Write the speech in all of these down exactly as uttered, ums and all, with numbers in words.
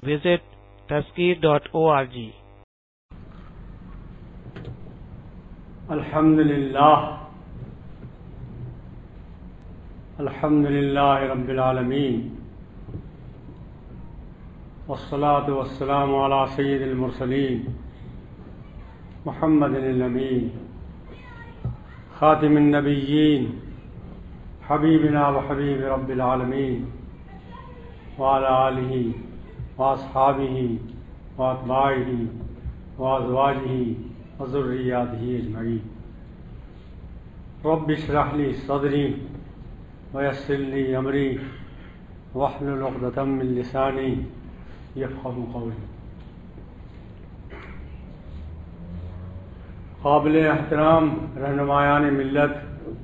visit tazkir dot org. الحمدللہ الحمدللہ رب العالمین والصلاة والسلام علی سید المرسلین محمد الامین خاتم النبیین حبیبنا و حبیب رب العالمین وعلی آلہ واصحابہ واتباعہ وازواجہ وذریاتہ اجمعین. رب اشرح لی صدری ویسر لی امری واحلل عقدۃ من لسانی یفقہوا قولی. قابل احترام رہنمایان ملت،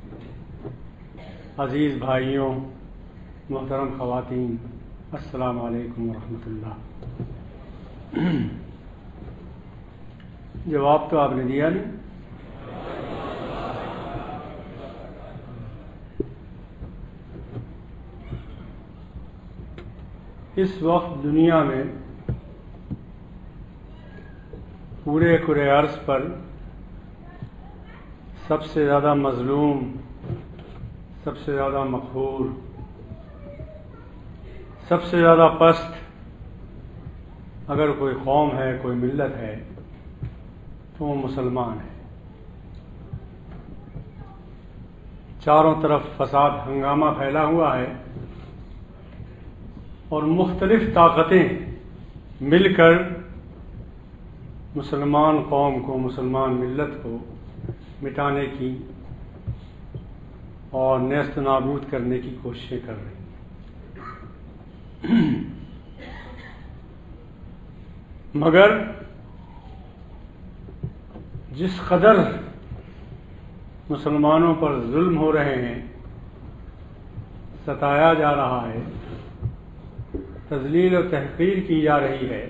عزیز بھائیوں، محترم خواتین، السلام علیکم ورحمۃ اللہ. جواب تو آپ نے دیا نہیں. اس وقت دنیا میں پورے کرۂ ارض پر سب سے زیادہ مظلوم، سب سے زیادہ مقہور، سب سے زیادہ پست اگر کوئی قوم ہے، کوئی ملت ہے تو وہ مسلمان ہے. چاروں طرف فساد ہنگامہ پھیلا ہوا ہے اور مختلف طاقتیں مل کر مسلمان قوم کو، مسلمان ملت کو مٹانے کی اور نیست نابود کرنے کی کوششیں کر رہی ہیں. مگر جس قدر مسلمانوں پر ظلم ہو رہے ہیں، ستایا جا رہا ہے، تذلیل و تحقیر کی جا رہی ہے،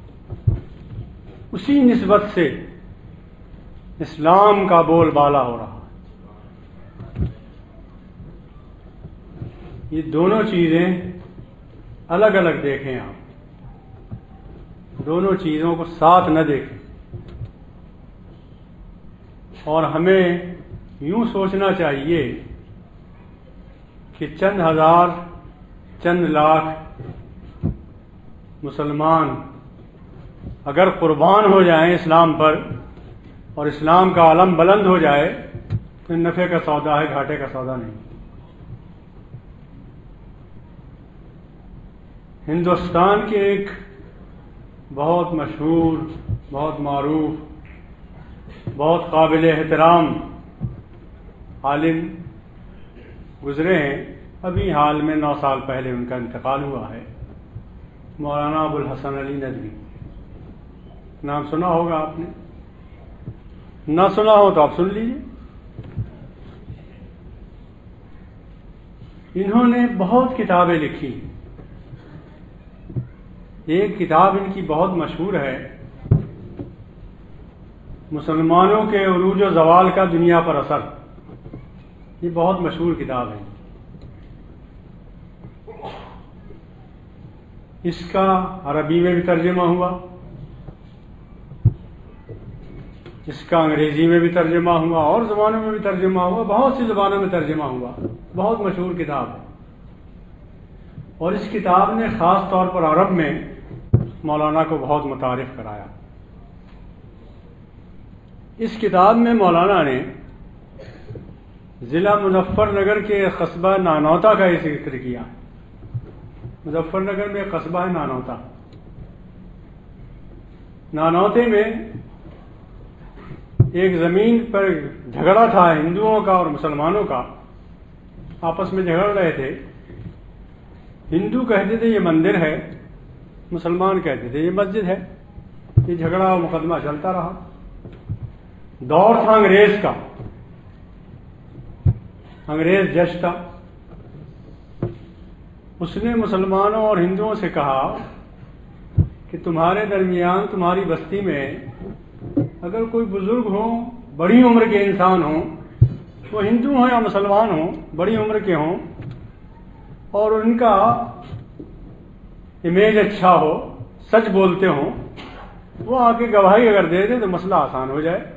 اسی نسبت سے اسلام کا بول بالا ہو رہا ہے. یہ دونوں چیزیں الگ الگ دیکھیں، آپ دونوں چیزوں کو ساتھ نہ دیکھیں. اور ہمیں یوں سوچنا چاہیے کہ چند ہزار، چند لاکھ مسلمان اگر قربان ہو جائیں اسلام پر اور اسلام کا علم بلند ہو جائے تو نفع کا سودا ہے، گھاٹے کا سودا نہیں. ہندوستان کے ایک بہت مشہور، بہت معروف، بہت قابل احترام عالم گزرے ہیں. ابھی حال میں نو سال پہلے ان کا انتقال ہوا ہے. مولانا ابو الحسن علی ندوی. نام سنا ہوگا آپ نے، نہ سنا ہو تو آپ سن لیجیے. انہوں نے بہت کتابیں لکھی. ایک کتاب ان کی بہت مشہور ہے، مسلمانوں کے عروج و زوال کا دنیا پر اثر. یہ بہت مشہور کتاب ہے. اس کا عربی میں بھی ترجمہ ہوا، اس کا انگریزی میں بھی ترجمہ ہوا، اور زبانوں میں بھی ترجمہ ہوا، بہت سی زبانوں میں ترجمہ ہوا. بہت مشہور کتاب ہے. اور اس کتاب نے خاص طور پر عرب میں مولانا کو بہت متعارف کرایا. اس کتاب میں مولانا نے ضلع مظفر نگر کے قصبہ نانوتا کا یہ ذکر کیا. مظفر نگر میں ایک قصبہ ہے نانوتا. نانوتے میں ایک زمین پر جھگڑا تھا ہندوؤں کا اور مسلمانوں کا، آپس میں جھگڑ رہے تھے. ہندو کہتے تھے یہ مندر ہے، مسلمان کہتے تھے یہ مسجد ہے. یہ جھگڑا اور مقدمہ چلتا رہا. دور تھا انگریز کا، انگریز جج تھا. اس نے مسلمانوں اور ہندوؤں سے کہا کہ تمہارے درمیان، تمہاری بستی میں اگر کوئی بزرگ ہوں، بڑی عمر کے انسان ہوں، وہ ہندو ہوں یا مسلمان ہوں، بڑی عمر کے ہوں، اور ان کا امیج اچھا ہو، سچ بولتے ہوں وہ آ کے گواہی اگر دے دیں تو مسئلہ آسان ہو جائے.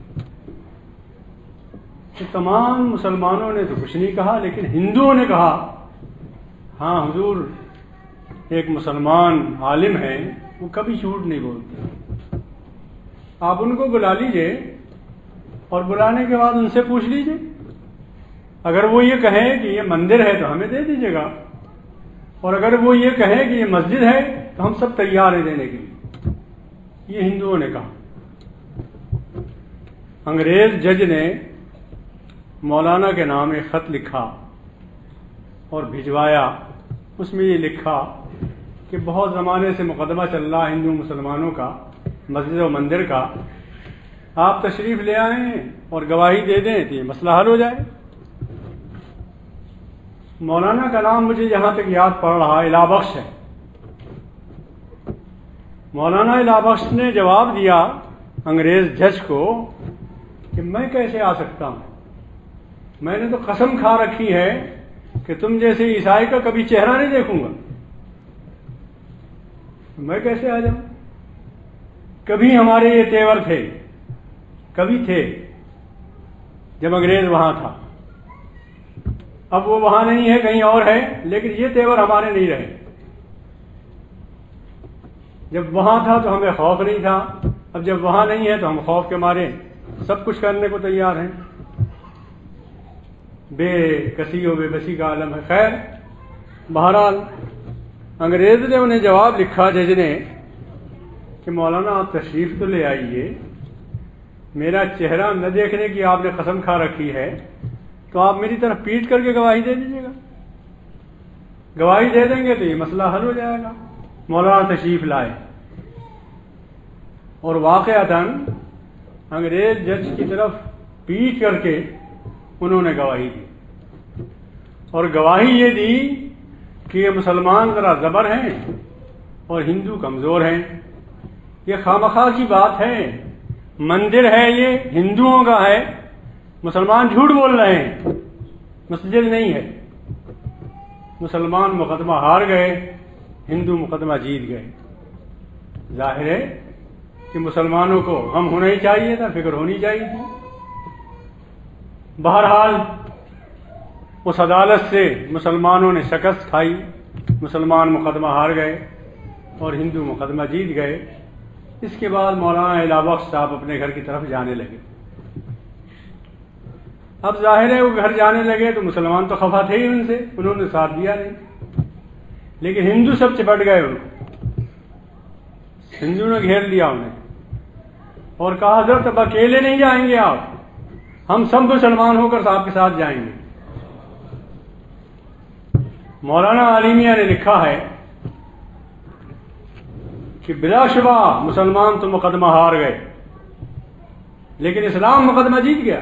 تو تمام مسلمانوں نے تو کچھ نہیں کہا، لیکن ہندوؤں نے کہا ہاں حضور ایک مسلمان عالم ہیں، وہ کبھی جھوٹ نہیں بولتے، آپ ان کو بلا لیجئے اور بلانے کے بعد ان سے پوچھ لیجئے، اگر وہ یہ کہیں کہ یہ مندر ہے تو ہمیں دے دیجیے گا، اور اگر وہ یہ کہیں کہ یہ مسجد ہے تو ہم سب تیار ہیں دینے کے لیے. یہ ہندوؤں نے کہا. انگریز جج نے مولانا کے نام ایک خط لکھا اور بھجوایا. اس میں یہ لکھا کہ بہت زمانے سے مقدمہ چل رہا ہندو مسلمانوں کا مسجد و مندر کا، آپ تشریف لے آئیں اور گواہی دے دیں تو یہ مسئلہ حل ہو جائے. مولانا کا نام مجھے جہاں تک یاد پڑ رہا الہ بخش ہے. مولانا الہ بخش نے جواب دیا انگریز جج کو کہ میں کیسے آ سکتا ہوں، میں نے تو قسم کھا رکھی ہے کہ تم جیسے عیسائی کا کبھی چہرہ نہیں دیکھوں گا، میں کیسے آ جاؤں؟ کبھی ہمارے یہ تیور تھے، کبھی تھے جب انگریز وہاں تھا، اب وہ وہاں نہیں ہے کہیں اور ہے، لیکن یہ تیور ہمارے نہیں رہے. جب وہاں تھا تو ہمیں خوف نہیں تھا، اب جب وہاں نہیں ہے تو ہم خوف کے مارے سب کچھ کرنے کو تیار ہیں. بے کسی و بے بسی کا عالم ہے. خیر بہرحال انگریز نے انہیں جواب لکھا جج نے کہ مولانا آپ تشریف تو لے آئیے، میرا چہرہ نہ دیکھنے کی آپ نے قسم کھا رکھی ہے تو آپ میری طرف پیٹ کر کے گواہی دے دیجیے گا، گواہی دے دیں گے تو یہ مسئلہ حل ہو جائے گا. مولانا تشریف لائے اور واقعتاً انگریز جج کی طرف پیٹ کر کے انہوں نے گواہی دی، اور گواہی یہ دی کہ یہ مسلمان ذرا زبر ہیں اور ہندو کمزور ہیں. یہ خامخواہ کی بات ہے، مندر ہے یہ ہندوؤں کا ہے، مسلمان جھوٹ بول رہے ہیں، مسجد نہیں ہے. مسلمان مقدمہ ہار گئے، ہندو مقدمہ جیت گئے. ظاہر ہے کہ مسلمانوں کو غم ہونا ہی چاہیے تھا، فکر ہونی چاہیے تھی. بہرحال اس عدالت سے مسلمانوں نے شکست کھائی، مسلمان مقدمہ ہار گئے اور ہندو مقدمہ جیت گئے. اس کے بعد مولانا الہ بخش صاحب اپنے گھر کی طرف جانے لگے. اب ظاہر ہے وہ گھر جانے لگے تو مسلمان تو خفا تھے ہی ان سے، انہوں نے ساتھ دیا نہیں، لیکن ہندو سب چپٹ گئے ان کو. ہندو نے گھیر لیا انہیں اور کہا حضرت اب اکیلے نہیں جائیں گے آپ، ہم سب مسلمان ہو کر صاحب کے ساتھ جائیں گے. مولانا عالمیہ نے لکھا ہے کہ بلا شبہ مسلمان تو مقدمہ ہار گئے لیکن اسلام مقدمہ جیت گیا.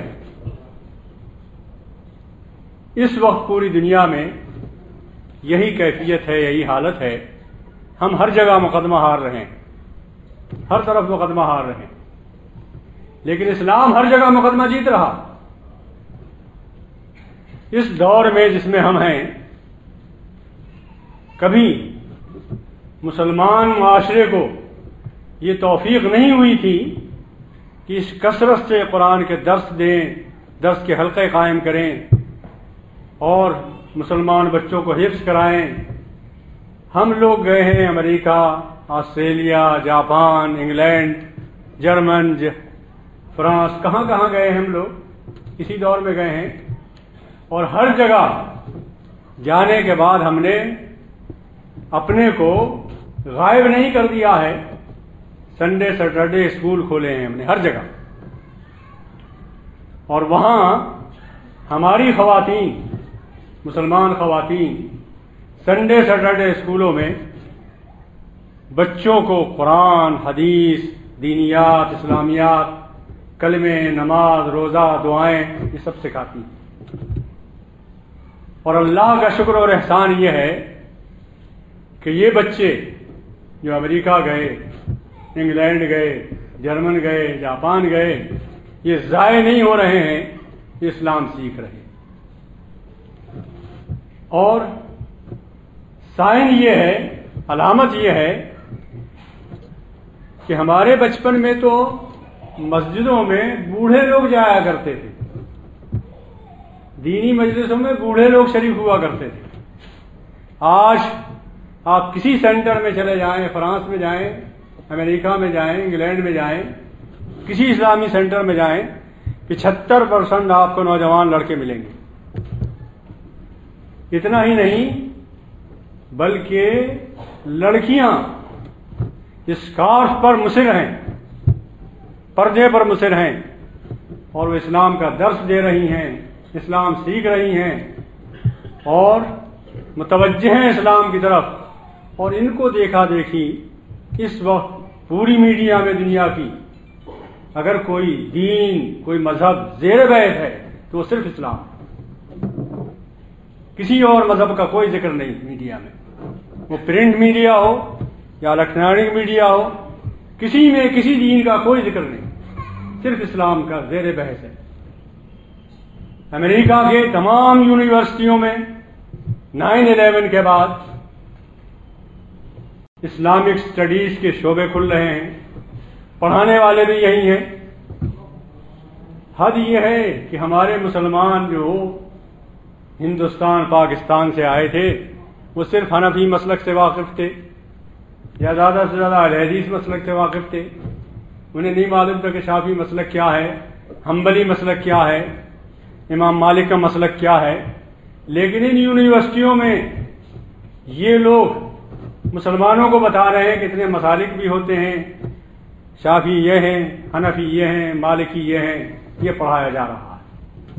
اس وقت پوری دنیا میں یہی کیفیت ہے، یہی حالت ہے. ہم ہر جگہ مقدمہ ہار رہے ہیں، ہر طرف مقدمہ ہار رہے ہیں، لیکن اسلام ہر جگہ مقدمہ جیت رہا. اس دور میں جس میں ہم ہیں، کبھی مسلمان معاشرے کو یہ توفیق نہیں ہوئی تھی کہ اس کثرت سے قرآن کے درس دیں، درس کے حلقے قائم کریں اور مسلمان بچوں کو حفظ کرائیں. ہم لوگ گئے ہیں امریکہ، Australia, Japan, England, German, France, کہاں کہاں گئے ہیں ہم لوگ، اسی دور میں گئے ہیں. اور ہر جگہ جانے کے بعد ہم نے اپنے کو غائب نہیں کر دیا ہے. سنڈے سیٹرڈے اسکول کھولے ہیں ہم نے ہر جگہ، اور وہاں ہماری خواتین، مسلمان خواتین سنڈے سیٹرڈے اسکولوں میں بچوں کو قرآن، حدیث، دینیات، اسلامیات، کلمے، نماز، روزہ، دعائیں، یہ سب سکھاتی ہیں. اور اللہ کا شکر اور احسان یہ ہے کہ یہ بچے جو امریکہ گئے، انگلینڈ گئے، جرمن گئے، جاپان گئے، یہ ضائع نہیں ہو رہے ہیں، یہ اسلام سیکھ رہے ہیں. اور سائن یہ ہے، علامت یہ ہے کہ ہمارے بچپن میں تو مسجدوں میں بوڑھے لوگ جایا کرتے تھے، دینی مجلسوں میں بوڑھے لوگ شریک ہوا کرتے تھے۔ آج آپ کسی سینٹر میں چلے جائیں، فرانس میں جائیں، امریکہ میں جائیں، انگلینڈ میں جائیں، کسی اسلامی سینٹر میں جائیں، پچہتر پرسنٹ آپ کو نوجوان لڑکے ملیں گے۔ اتنا ہی نہیں بلکہ لڑکیاں اسکارف پر مصر ہیں، پردے پر مصر ہیں، اور وہ اسلام کا درس دے رہی ہیں، اسلام سیکھ رہی ہیں اور متوجہ ہیں اسلام کی طرف۔ اور ان کو دیکھا دیکھی اس وقت پوری میڈیا میں دنیا کی اگر کوئی دین، کوئی مذہب زیر بحث ہے تو وہ صرف اسلام، کسی اور مذہب کا کوئی ذکر نہیں میڈیا میں، وہ پرنٹ میڈیا ہو یا الیکٹرانک میڈیا ہو، کسی میں کسی دین کا کوئی ذکر نہیں، صرف اسلام کا زیر بحث ہے۔ امریکہ کے تمام یونیورسٹیوں میں نائن الیون کے بعد اسلامک اسٹڈیز کے شعبے کھل رہے ہیں، پڑھانے والے بھی یہی ہیں۔ حد یہ ہے کہ ہمارے مسلمان جو ہندوستان پاکستان سے آئے تھے وہ صرف حنفی مسلک سے واقف تھے یا زیادہ سے زیادہ اہل حدیث مسلک سے واقف تھے، انہیں نہیں معلوم تھا کہ شافعی مسلک کیا ہے، حنبلی مسلک کیا ہے، امام مالک کا مسلک کیا ہے۔ لیکن ان یونیورسٹیوں میں یہ لوگ مسلمانوں کو بتا رہے ہیں کہ اتنے مسالک بھی ہوتے ہیں، شافعی یہ ہیں، حنفی یہ ہیں، مالکی یہ ہیں، یہ پڑھایا جا رہا ہے۔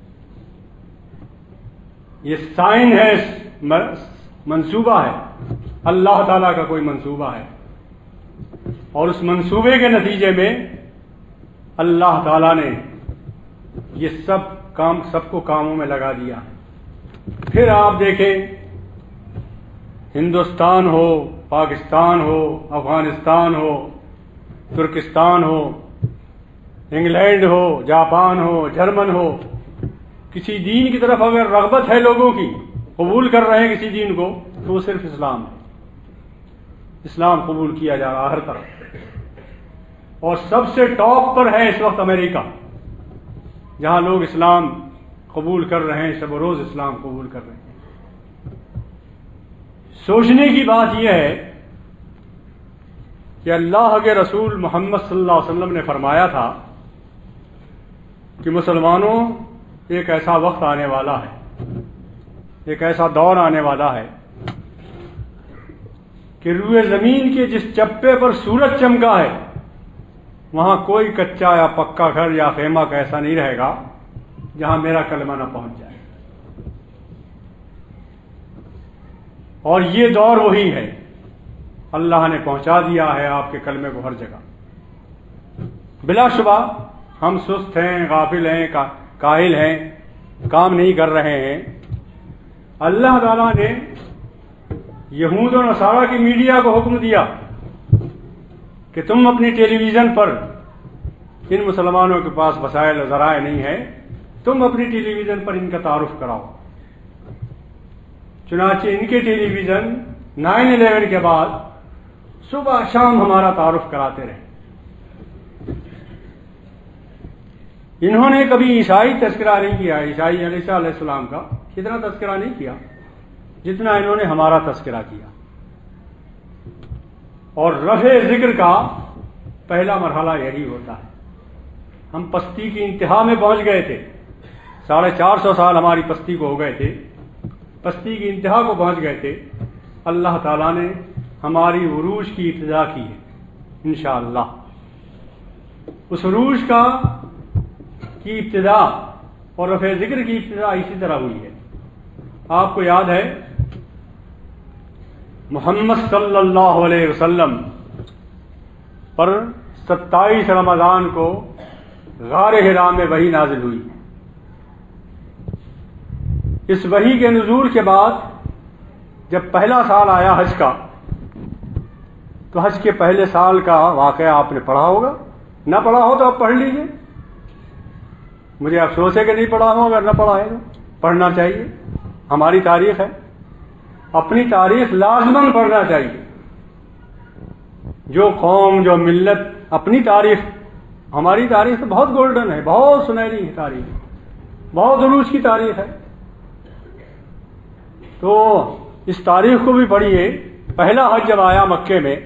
یہ سائن ہے، منصوبہ ہے، اللہ تعالیٰ کا کوئی منصوبہ ہے، اور اس منصوبے کے نتیجے میں اللہ تعالیٰ نے یہ سب کام سب کو کاموں میں لگا دیا۔ پھر آپ دیکھیں ہندوستان ہو، پاکستان ہو، افغانستان ہو، ترکستان ہو، انگلینڈ ہو، جاپان ہو، جرمن ہو، کسی دین کی طرف اگر رغبت ہے لوگوں کی، قبول کر رہے ہیں کسی دین کو، تو وہ صرف اسلام ہے۔ اسلام قبول کیا جا رہا ہر طرف، اور سب سے ٹاپ پر ہے اس وقت امریکہ، جہاں لوگ اسلام قبول کر رہے ہیں، شب و روز اسلام قبول کر رہے ہیں۔ سوچنے کی بات یہ ہے کہ اللہ کے رسول محمد صلی اللہ علیہ وسلم نے فرمایا تھا کہ مسلمانوں ایک ایسا وقت آنے والا ہے، ایک ایسا دور آنے والا ہے کہ روئے زمین کے جس چپے پر سورج چمکا ہے وہاں کوئی کچا یا پکا گھر یا خیمہ کا ایسا نہیں رہے گا جہاں میرا کلمہ نہ پہنچ جائے۔ اور یہ دور وہی ہے، اللہ نے پہنچا دیا ہے آپ کے کلمے کو ہر جگہ۔ بلا شبہ ہم سست ہیں، غافل ہیں، کاہل ہیں، کام نہیں کر رہے ہیں۔ اللہ تعالیٰ نے یہود و نصارہ کی میڈیا کو حکم دیا کہ تم اپنی ٹیلی ویژن پر، ان مسلمانوں کے پاس وسائل و ذرائع نہیں ہے، تم اپنی ٹیلی ویژن پر ان کا تعارف کراؤ۔ چنانچہ ان کے ٹیلی ویژن نائن الیون کے بعد صبح شام ہمارا تعارف کراتے رہے۔ انہوں نے کبھی عیسائی تذکرہ نہیں کیا، عیسائی علیہ السلام کا اتنا تذکرہ نہیں کیا جتنا انہوں نے ہمارا تذکرہ کیا۔ اور رفع ذکر کا پہلا مرحلہ یہی ہوتا ہے۔ ہم پستی کی انتہا میں پہنچ گئے تھے، ساڑھے چار سو سال ہماری پستی کو ہو گئے تھے، پستی کی انتہا کو پہنچ گئے تھے۔ اللہ تعالیٰ نے ہماری عروج کی ابتدا کی ہے انشاءاللہ۔ اس عروج کا کی ابتدا اور رفع ذکر کی ابتدا اسی طرح ہوئی ہے۔ آپ کو یاد ہے محمد صلی اللہ علیہ وسلم پر ستائیس رمضان کو غار حرا میں وحی نازل ہوئی۔ اس وحی کے نزول کے بعد جب پہلا سال آیا حج کا، تو حج کے پہلے سال کا واقعہ آپ نے پڑھا ہوگا، نہ پڑھا ہو تو آپ پڑھ لیجئے۔ مجھے افسوس ہے کہ نہیں پڑھا ہو، اگر نہ پڑھا ہے تو پڑھنا چاہیے، ہماری تاریخ ہے، اپنی تاریخ لازماً پڑھنا چاہیے۔ جو قوم جو ملت اپنی تاریخ، ہماری تاریخ تو بہت گولڈن ہے، بہت سنہری ہے تاریخ، بہت عروج کی تاریخ ہے، تو اس تاریخ کو بھی پڑھیے۔ پہلا حج جب آیا مکے میں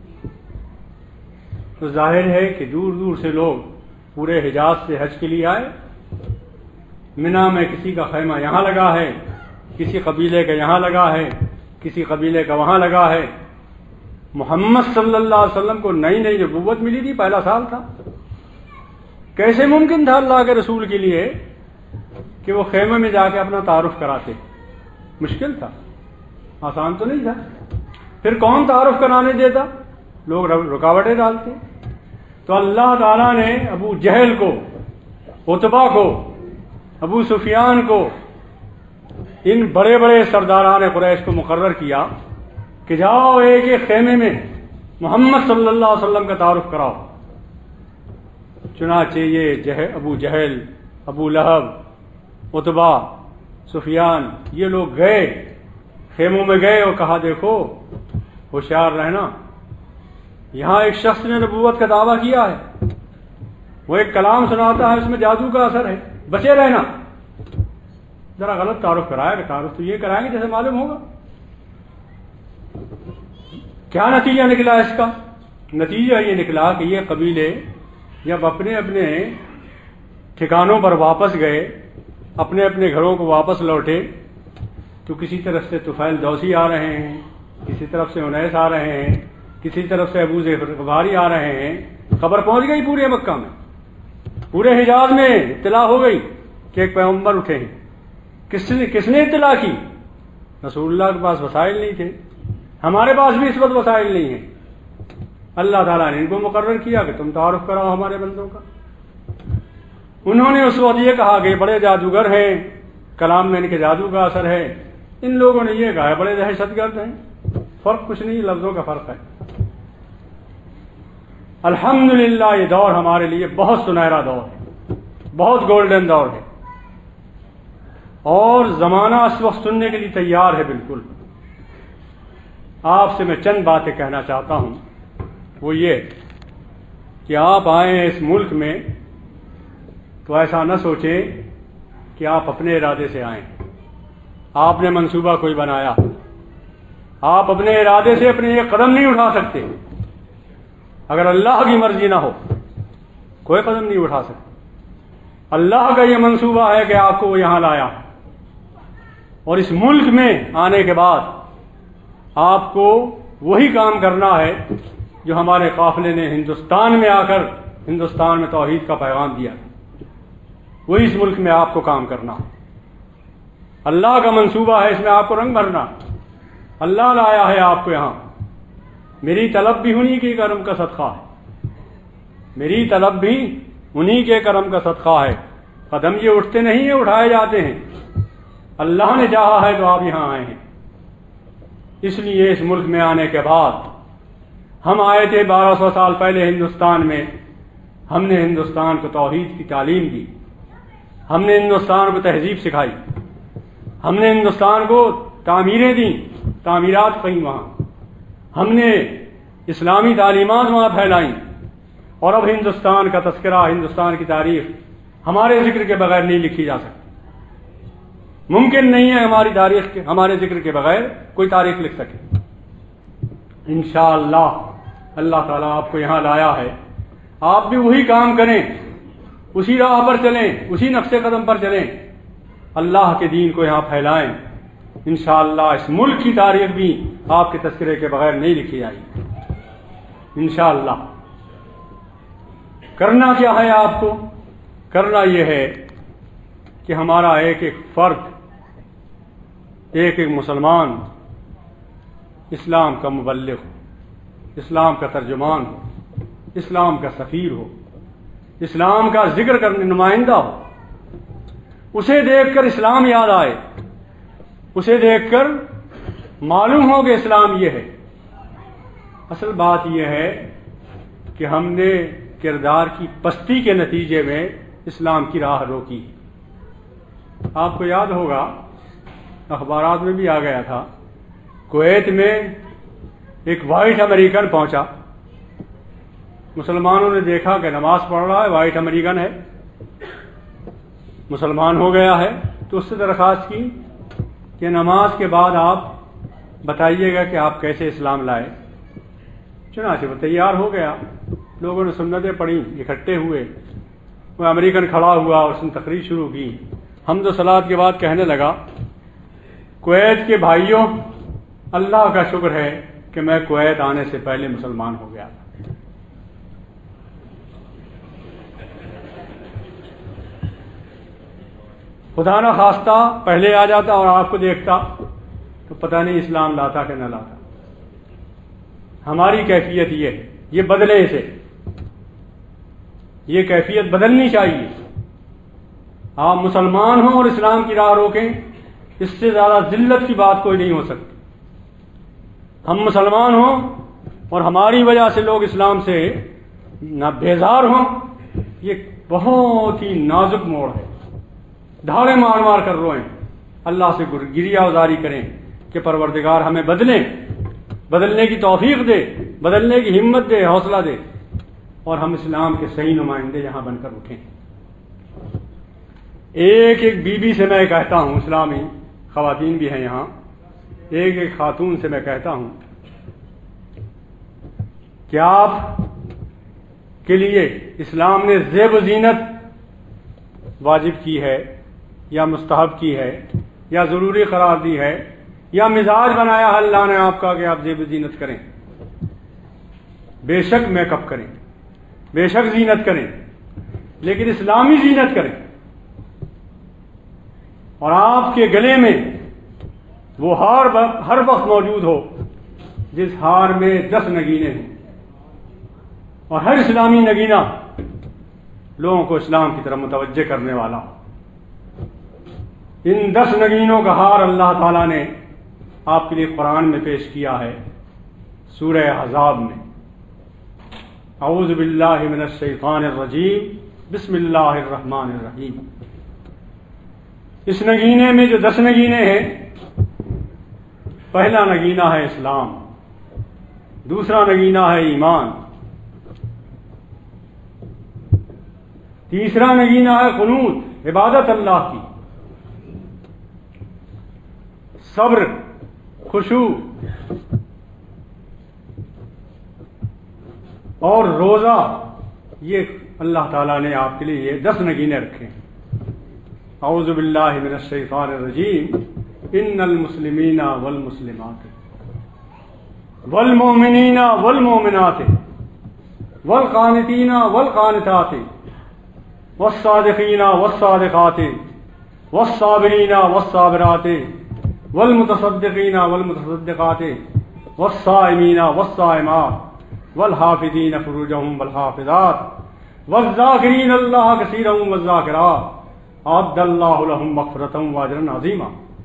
تو ظاہر ہے کہ دور دور سے لوگ پورے حجاز سے حج کے لیے آئے۔ منا میں کسی کا خیمہ یہاں لگا ہے، کسی قبیلے کا یہاں لگا ہے، کسی قبیلے کا وہاں لگا ہے۔ محمد صلی اللہ علیہ وسلم کو نئی نئی نبوت ملی تھی، پہلا سال تھا، کیسے ممکن تھا اللہ کے رسول کے لیے کہ وہ خیمے میں جا کے اپنا تعارف کراتے؟ مشکل تھا، آسان تو نہیں تھا۔ پھر کون تعارف کرانے دیتا؟ لوگ رکاوٹیں ڈالتے۔ تو اللہ تعالیٰ نے ابو جہل کو، عتبہ کو، ابو سفیان کو، ان بڑے بڑے سرداران قریش کو مقرر کیا کہ جاؤ ایک ایک خیمے میں محمد صلی اللہ علیہ وسلم کا تعارف کراؤ۔ چنانچہ یہ جہل، ابو جہل، ابو لہب، عتبہ، سفیان، یہ لوگ گئے، خیموں میں گئے اور کہا دیکھو ہوشیار رہنا، یہاں ایک شخص نے نبوت کا دعویٰ کیا ہے، وہ ایک کلام سناتا ہے، اس میں جادو کا اثر ہے، بچے رہنا۔ ذرا غلط تعارف کرایا کہ تعارف تو یہ کرائیں گے جیسے معلوم ہوگا۔ کیا نتیجہ نکلا اس کا؟ نتیجہ یہ نکلا کہ یہ قبیلے جب اپنے اپنے ٹھکانوں پر واپس گئے، اپنے اپنے گھروں کو واپس لوٹے، تو کسی طرف سے طفیل دوسی آ رہے ہیں، کسی طرف سے انیس آ رہے ہیں، کسی طرف سے ابو ذر غفاری آ رہے ہیں۔ خبر پہنچ گئی پورے مکہ میں، پورے حجاز میں اطلاع ہو گئی کہ ایک پیغمبر اٹھے ہیں۔ کس نے کس نے اطلاع کی؟ رسول اللہ کے پاس وسائل نہیں تھے، ہمارے پاس بھی اس وقت وسائل نہیں ہیں۔ اللہ تعالیٰ نے ان کو مقرر کیا کہ تم تعارف کراؤ ہمارے بندوں کا۔ انہوں نے اس وقت یہ کہا کہ بڑے جادوگر ہیں، کلام میں ان کے جادو کا اثر ہے۔ ان لوگوں نے یہ کہا بڑے دہشت گرد ہیں۔ فرق کچھ نہیں، لفظوں کا فرق ہے۔ الحمدللہ یہ دور ہمارے لیے بہت سنہرا دور ہے، بہت گولڈن دور ہے، اور زمانہ اس وقت سننے کے لیے تیار ہے بالکل۔ آپ سے میں چند باتیں کہنا چاہتا ہوں، وہ یہ کہ آپ آئیں اس ملک میں تو ایسا نہ سوچیں کہ آپ اپنے ارادے سے آئیں، آپ نے منصوبہ کوئی بنایا، آپ اپنے ارادے سے اپنے ایک قدم نہیں اٹھا سکتے۔ اگر اللہ کی مرضی نہ ہو کوئی قدم نہیں اٹھا سکتے۔ اللہ کا یہ منصوبہ ہے کہ آپ کو وہ یہاں لایا، اور اس ملک میں آنے کے بعد آپ کو وہی کام کرنا ہے جو ہمارے قافلے نے ہندوستان میں آ کر ہندوستان میں توحید کا پیغام دیا، وہی اس ملک میں آپ کو کام کرنا۔ اللہ کا منصوبہ ہے، اس میں آپ کو رنگ بھرنا۔ اللہ لایا ہے آپ کو یہاں، میری طلب بھی انہی کے کرم کا صدقہ ہے، میری طلب بھی انہی کے کرم کا صدقہ ہے۔ قدم یہ اٹھتے نہیں ہیں، اٹھائے جاتے ہیں۔ اللہ نے چاہا ہے تو آپ یہاں آئے ہیں۔ اس لیے اس ملک میں آنے کے بعد ہم آئے تھے بارہ سو سال پہلے ہندوستان میں، ہم نے ہندوستان کو توحید کی تعلیم دی، ہم نے ہندوستان کو تہذیب سکھائی، ہم نے ہندوستان کو تعمیریں دیں، تعمیرات کہیں وہاں، ہم نے اسلامی تعلیمات وہاں پھیلائیں، اور اب ہندوستان کا تذکرہ، ہندوستان کی تاریخ ہمارے ذکر کے بغیر نہیں لکھی جا سکتی۔ ممکن نہیں ہے ہماری تاریخ کے، ہمارے ذکر کے بغیر کوئی تاریخ لکھ سکے۔ انشاءاللہ اللہ تعالیٰ آپ کو یہاں لایا ہے، آپ بھی وہی کام کریں، اسی راہ پر چلیں، اسی نقش قدم پر چلیں، اللہ کے دین کو یہاں پھیلائیں۔ انشاءاللہ اس ملک کی تاریخ بھی آپ کے تذکرے کے بغیر نہیں لکھی جائے گی۔ انشاءاللہ کرنا کیا ہے آپ کو؟ کرنا یہ ہے کہ ہمارا ایک ایک فرد، ایک ایک مسلمان اسلام کا مبلغ ہو، اسلام کا ترجمان ہو، اسلام کا سفیر ہو، اسلام کا ذکر کرنے نمائندہ ہو۔ اسے دیکھ کر اسلام یاد آئے، اسے دیکھ کر معلوم ہو کہ اسلام یہ ہے۔ اصل بات یہ ہے کہ ہم نے کردار کی پستی کے نتیجے میں اسلام کی راہ روکی۔ آپ کو یاد ہوگا اخبارات میں بھی آ گیا تھا، کویت میں ایک وائٹ امریکن پہنچا مسلمانوں نے دیکھا کہ نماز پڑھ رہا ہے، وائٹ امریکن ہے، مسلمان ہو گیا ہے، تو اس سے درخواست کی کہ نماز کے بعد آپ بتائیے گا کہ آپ کیسے اسلام لائے۔ چنانچہ وہ تیار ہو گیا، لوگوں نے سنتیں پڑھی، اکٹھے ہوئے، وہ امریکن کھڑا ہوا اور اس نے تقریر شروع کی، حمد و صلوات کے بعد کہنے لگا، کویت کے بھائیوں، اللہ کا شکر ہے کہ میں کویت آنے سے پہلے مسلمان ہو گیا تھا۔ خدا نہ خواستہ پہلے آ جاتا اور آپ کو دیکھتا تو پتہ نہیں اسلام لاتا کہ نہ لاتا۔ ہماری کیفیت یہ ہے، یہ بدلے اسے، یہ کیفیت بدلنی چاہیے۔ آپ مسلمان ہوں اور اسلام کی راہ روکیں، اس سے زیادہ ذلت کی بات کوئی نہیں ہو سکتی۔ ہم مسلمان ہوں اور ہماری وجہ سے لوگ اسلام سے نہ بیزار ہوں، یہ بہت ہی نازک موڑ ہے۔ دھاڑے مار مار کر روئیں، اللہ سے گریہ ازاری کریں کہ پروردگار ہمیں بدلیں، بدلنے کی توفیق دے، بدلنے کی ہمت دے، حوصلہ دے، اور ہم اسلام کے صحیح نمائندے یہاں بن کر اٹھیں۔ ایک ایک بی بی سے میں کہتا ہوں، اسلامی خواتین بھی ہیں یہاں، ایک ایک خاتون سے میں کہتا ہوں کہ آپ کے لیے اسلام نے زیب و زینت واجب کی ہے یا مستحب کی ہے یا ضروری قرار دی ہے یا مزاج بنایا اللہ نے آپ کا کہ آپ زیب و زینت کریں؟ بے شک میک اپ کریں، بے شک زینت کریں، لیکن اسلامی زینت کریں، اور آپ کے گلے میں وہ ہار ہر وقت موجود ہو جس ہار میں دس نگینے ہوں، اور ہر اسلامی نگینہ لوگوں کو اسلام کی طرف متوجہ کرنے والا ہو۔ ان دس نگینوں کا ہار اللہ تعالیٰ نے آپ کے لیے قرآن میں پیش کیا ہے، سورہ احزاب میں۔ اعوذ باللہ من الشیطان الرجیم، بسم اللہ الرحمن الرحیم۔ اس نگینے میں جو دس نگینے ہیں، پہلا نگینہ ہے اسلام، دوسرا نگینہ ہے ایمان، تیسرا نگینہ ہے قنوت، عبادت اللہ کی، صبر، خشوع اور روزہ۔ یہ اللہ تعالیٰ نے آپ کے لیے یہ دس نگینے رکھے ہیں۔ اعوذ باللہ من الشیطان الرجیم، ان المسلمین والمسلمات والمؤمنین والمؤمنات والقانتین والقانتات والصادقین والصادقات والصابرین والصابرات والمتصدقین والمتصدقات والصائمین والصائمات والحافظین فروجہم والحافظات والذاکرین اللہ کثیرا والذاکرات اعد اللہ لہم مغفرۃ واجرا عظیما۔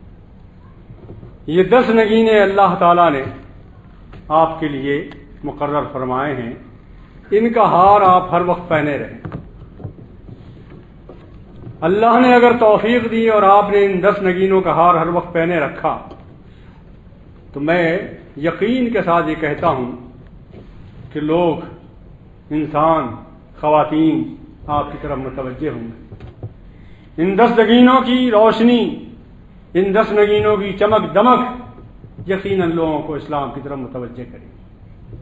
یہ دس نگینے اللہ تعالیٰ نے آپ کے لیے مقرر فرمائے ہیں، ان کا ہار آپ ہر وقت پہنے رہیں۔ اللہ نے اگر توفیق دی اور آپ نے ان دس نگینوں کا ہار ہر وقت پہنے رکھا تو میں یقین کے ساتھ یہ کہتا ہوں کہ لوگ، انسان، خواتین آپ کی طرف متوجہ ہوں گے۔ ان دس نگینوں کی روشنی، ان دس نگینوں کی چمک دمک یقیناً لوگوں کو اسلام کی طرف متوجہ کرے گی۔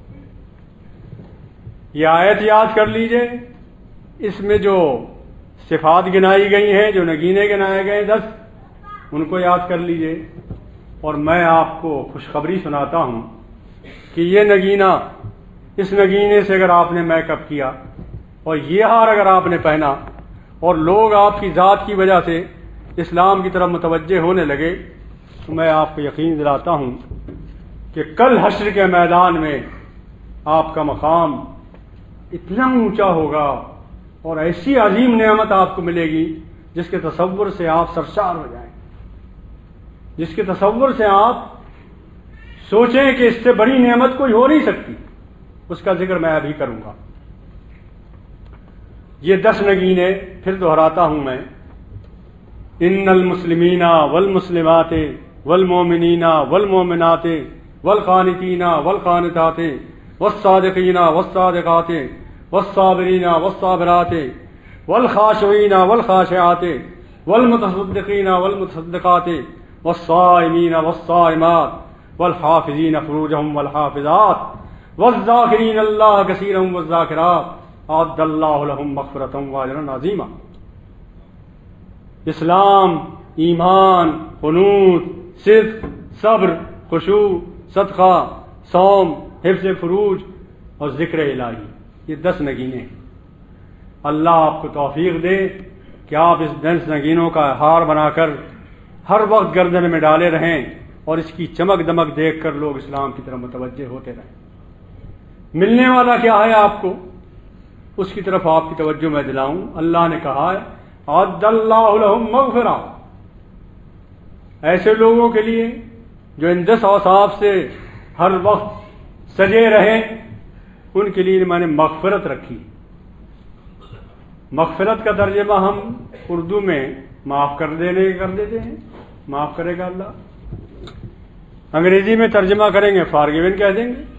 یہ آیت یاد کر لیجئے، اس میں جو صفات گنائی گئی ہیں، جو نگینے گنائے گئے دس، ان کو یاد کر لیجئے، اور میں آپ کو خوشخبری سناتا ہوں کہ یہ نگینہ، اس نگینے سے اگر آپ نے میک اپ کیا اور یہ ہار اگر آپ نے پہنا اور لوگ آپ کی ذات کی وجہ سے اسلام کی طرف متوجہ ہونے لگے، تو میں آپ کو یقین دلاتا ہوں کہ کل حشر کے میدان میں آپ کا مقام اتنا اونچا ہوگا اور ایسی عظیم نعمت آپ کو ملے گی جس کے تصور سے آپ سرشار ہو جائیں، جس کے تصور سے آپ سوچیں کہ اس سے بڑی نعمت کوئی ہو نہیں سکتی۔ اس کا ذکر میں ابھی کروں گا۔ یہ دس نگینے پھر دہراتا ہوں میں، ان المسلمین والمسلمات والمؤمنین والمؤمنات والقانتین والقانتات والصادقین والصادقات والصابرین والصابرات والخاشعین والخاشعات والمتصدقین والمتصدقات والصائمین والصائمات والحافظین فروجهم والحافظات والذاکرین اللہ کثیرا والذاکرات اعد اللہ لهم مغفرۃ واجرا عظیما۔ اسلام، ایمان، قنوت، صدق، صبر، خشوع، صدقہ، صوم، حفظ فروج اور ذکر الہی، یہ دس نگینیں۔ اللہ آپ کو توفیق دے کہ آپ اس دس نگینوں کا ہار بنا کر ہر وقت گردن میں ڈالے رہیں اور اس کی چمک دمک دیکھ کر لوگ اسلام کی طرف متوجہ ہوتے رہیں۔ ملنے والا کیا ہے آپ کو، اس کی طرف آپ کی توجہ میں دلاؤں۔ اللہ نے کہا ہے اعد اللہ لهم مغفرہ، ایسے لوگوں کے لیے جو ان دس اوصاف سے ہر وقت سجے رہیں، ان کے لیے میں نے مغفرت رکھی۔ مغفرت کا ترجمہ ہم اردو میں معاف کر دینے کر دیتے ہیں، معاف کرے گا اللہ۔ انگریزی میں ترجمہ کریں گے فارگیون کہہ دیں گے،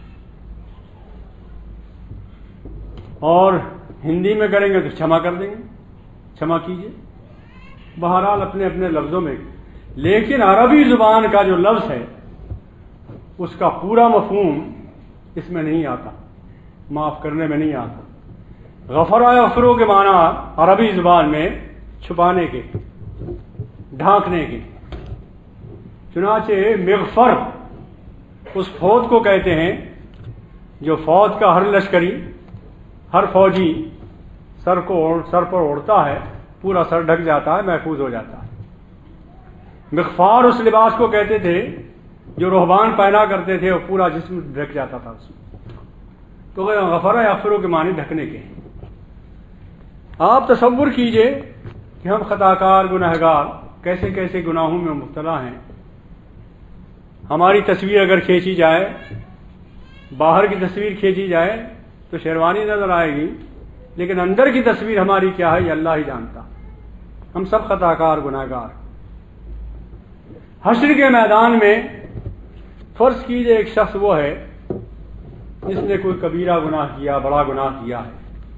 اور ہندی میں کریں گے تو क्षमा کر دیں گے، क्षमा کیجیے۔ بہرحال اپنے اپنے لفظوں میں، لیکن عربی زبان کا جو لفظ ہے اس کا پورا مفہوم اس میں نہیں آتا، معاف کرنے میں نہیں آتا۔ غفر یغفر کے معنی عربی زبان میں چھپانے کے، ڈھانکنے کے، چنانچہ مغفر اس فوج کو کہتے ہیں جو فوج کا ہر لشکری، ہر فوجی سر کو سر پر اوڑھتا ہے، پورا سر ڈھک جاتا ہے، محفوظ ہو جاتا ہے۔ مغفار اس لباس کو کہتے تھے جو رہبان پہنا کرتے تھے اور پورا جسم ڈھک جاتا تھا اس میں۔ تو غفر یغفر کے معنی ڈھکنے کے ہیں۔ آپ تصور کیجئے کہ ہم خطا کار، گنہگار کیسے کیسے گناہوں میں مبتلا ہیں۔ ہماری تصویر اگر کھینچی جائے، باہر کی تصویر کھینچی جائے تو شیروانی نظر آئے گی، لیکن اندر کی تصویر ہماری کیا ہے یہ اللہ ہی جانتا۔ ہم سب خطا کار، گنہگار۔ حشر کے میدان میں فرض کیجئے ایک شخص وہ ہے جس نے کوئی کبیرہ گناہ کیا، بڑا گناہ کیا ہے،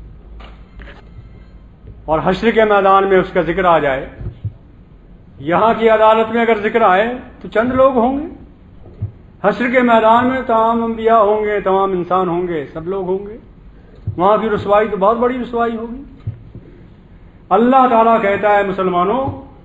اور حشر کے میدان میں اس کا ذکر آ جائے۔ یہاں کی عدالت میں اگر ذکر آئے تو چند لوگ ہوں گے، حشر کے میدان میں تمام انبیاء ہوں گے، تمام انسان ہوں گے، سب لوگ ہوں گے، وہاں کی رسوائی تو بہت بڑی رسوائی ہوگی۔ اللہ تعالیٰ کہتا ہے مسلمانوں،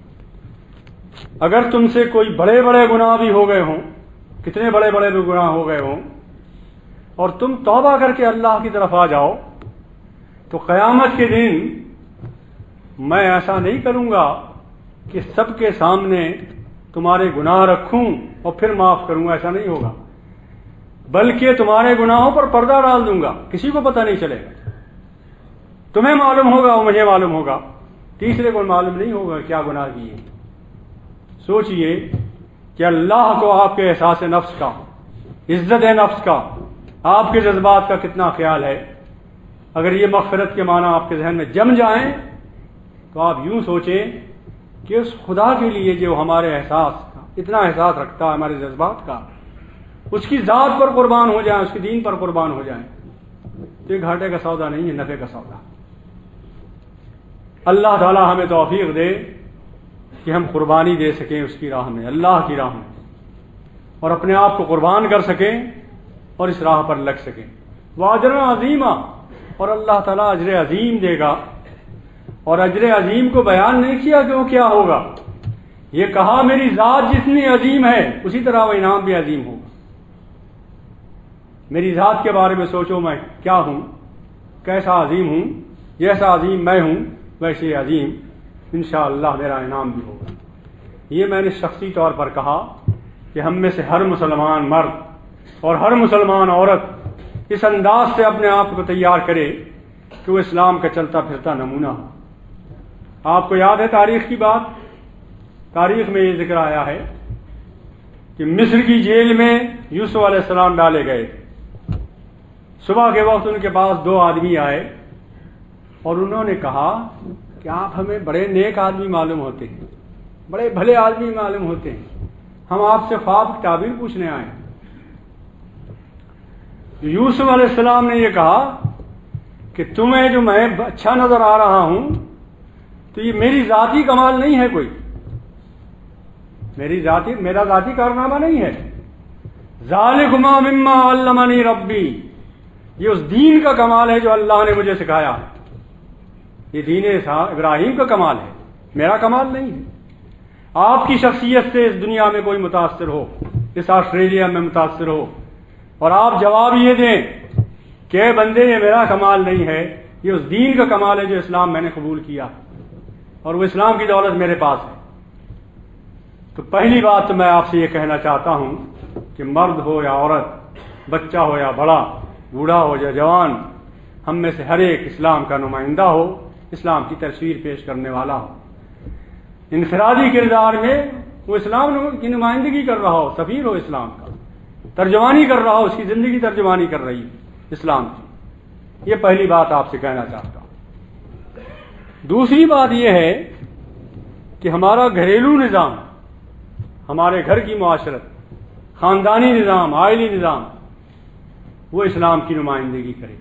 اگر تم سے کوئی بڑے بڑے گناہ بھی ہو گئے ہوں، کتنے بڑے بڑے بھی گناہ ہو گئے ہوں، اور تم توبہ کر کے اللہ کی طرف آ جاؤ، تو قیامت کے دن میں ایسا نہیں کروں گا کہ سب کے سامنے تمہارے گناہ رکھوں اور پھر معاف کروں گا، ایسا نہیں ہوگا، بلکہ تمہارے گناہوں پر پردہ ڈال دوں گا، کسی کو پتہ نہیں چلے گا، تمہیں معلوم ہوگا اور مجھے معلوم ہوگا، تیسرے کو معلوم نہیں ہوگا کیا گناہ کیے۔ سوچئے کہ اللہ کو آپ کے احساس نفس کا، عزت نفس کا، آپ کے جذبات کا کتنا خیال ہے۔ اگر یہ مغفرت کے معنی آپ کے ذہن میں جم جائیں تو آپ یوں سوچیں کہ اس خدا کے لیے جو ہمارے احساس کا اتنا احساس رکھتا ہے، ہمارے جذبات کا، اس کی ذات پر قربان ہو جائیں، اس کے دین پر قربان ہو جائیں، تو یہ گھاٹے کا سودا نہیں ہے، نفع کا سودا۔ اللہ تعالی ہمیں توفیق دے کہ ہم قربانی دے سکیں اس کی راہ میں، اللہ کی راہ میں، اور اپنے آپ کو قربان کر سکیں اور اس راہ پر لگ سکیں۔ واجر عظیمہ، اور اللہ تعالیٰ اجر عظیم دے گا۔ اور اجر عظیم کو بیان نہیں کیا کہ وہ کیا ہوگا، یہ کہا میری ذات جتنی عظیم ہے اسی طرح وہ انعام بھی عظیم ہوگا۔ میری ذات کے بارے میں سوچو، میں کیا ہوں، کیسا عظیم ہوں، جیسا عظیم میں ہوں ویسے عظیم انشاءاللہ میرا انعام بھی ہوگا۔ یہ میں نے شخصی طور پر کہا کہ ہم میں سے ہر مسلمان مرد اور ہر مسلمان عورت اس انداز سے اپنے آپ کو تیار کرے کہ وہ اسلام کا چلتا پھرتا نمونہ ہو۔ آپ کو یاد ہے تاریخ کی بات، تاریخ میں یہ ذکر آیا ہے کہ مصر کی جیل میں یوسف علیہ السلام ڈالے گئے تھے۔ صبح کے وقت ان کے پاس دو آدمی آئے اور انہوں نے کہا کہ آپ ہمیں بڑے نیک آدمی معلوم ہوتے ہیں، بڑے بھلے آدمی معلوم ہوتے ہیں، ہم آپ سے خواب کی تعبیر پوچھنے آئے ہیں۔ یوسف علیہ السلام نے یہ کہا کہ کہ تمہیں جو میں اچھا نظر آ رہا ہوں تو یہ میری ذاتی کمال نہیں ہے، کوئی میری ذاتی میرا ذاتی کارنامہ نہیں ہے. ذالکما مما علمنی ربی، یہ اس دین کا کمال ہے جو اللہ نے مجھے سکھایا. یہ دین ابراہیم کا کمال ہے، میرا کمال نہیں ہے. آپ کی شخصیت سے اس دنیا میں کوئی متاثر ہو، اس آسٹریلیا میں متاثر ہو، اور آپ جواب یہ دیں کہ اے بندے یہ میرا کمال نہیں ہے، یہ اس دین کا کمال ہے جو اسلام میں نے قبول کیا، اور وہ اسلام کی دولت میرے پاس ہے. تو پہلی بات تو میں آپ سے یہ کہنا چاہتا ہوں کہ مرد ہو یا عورت، بچہ ہو یا بڑا، بوڑھا ہو یا جوان، ہم میں سے ہر ایک اسلام کا نمائندہ ہو، اسلام کی تصویر پیش کرنے والا ہو. انفرادی کردار میں وہ اسلام کی نمائندگی کر رہا ہو، سفیر ہو اسلام کا، ترجمانی کر رہا ہو، اس کی زندگی ترجمانی کر رہی ہے اسلام کی. یہ پہلی بات آپ سے کہنا چاہتا ہوں. دوسری بات یہ ہے کہ ہمارا گھریلو نظام، ہمارے گھر کی معاشرت، خاندانی نظام، عائلی نظام، وہ اسلام کی نمائندگی کرے.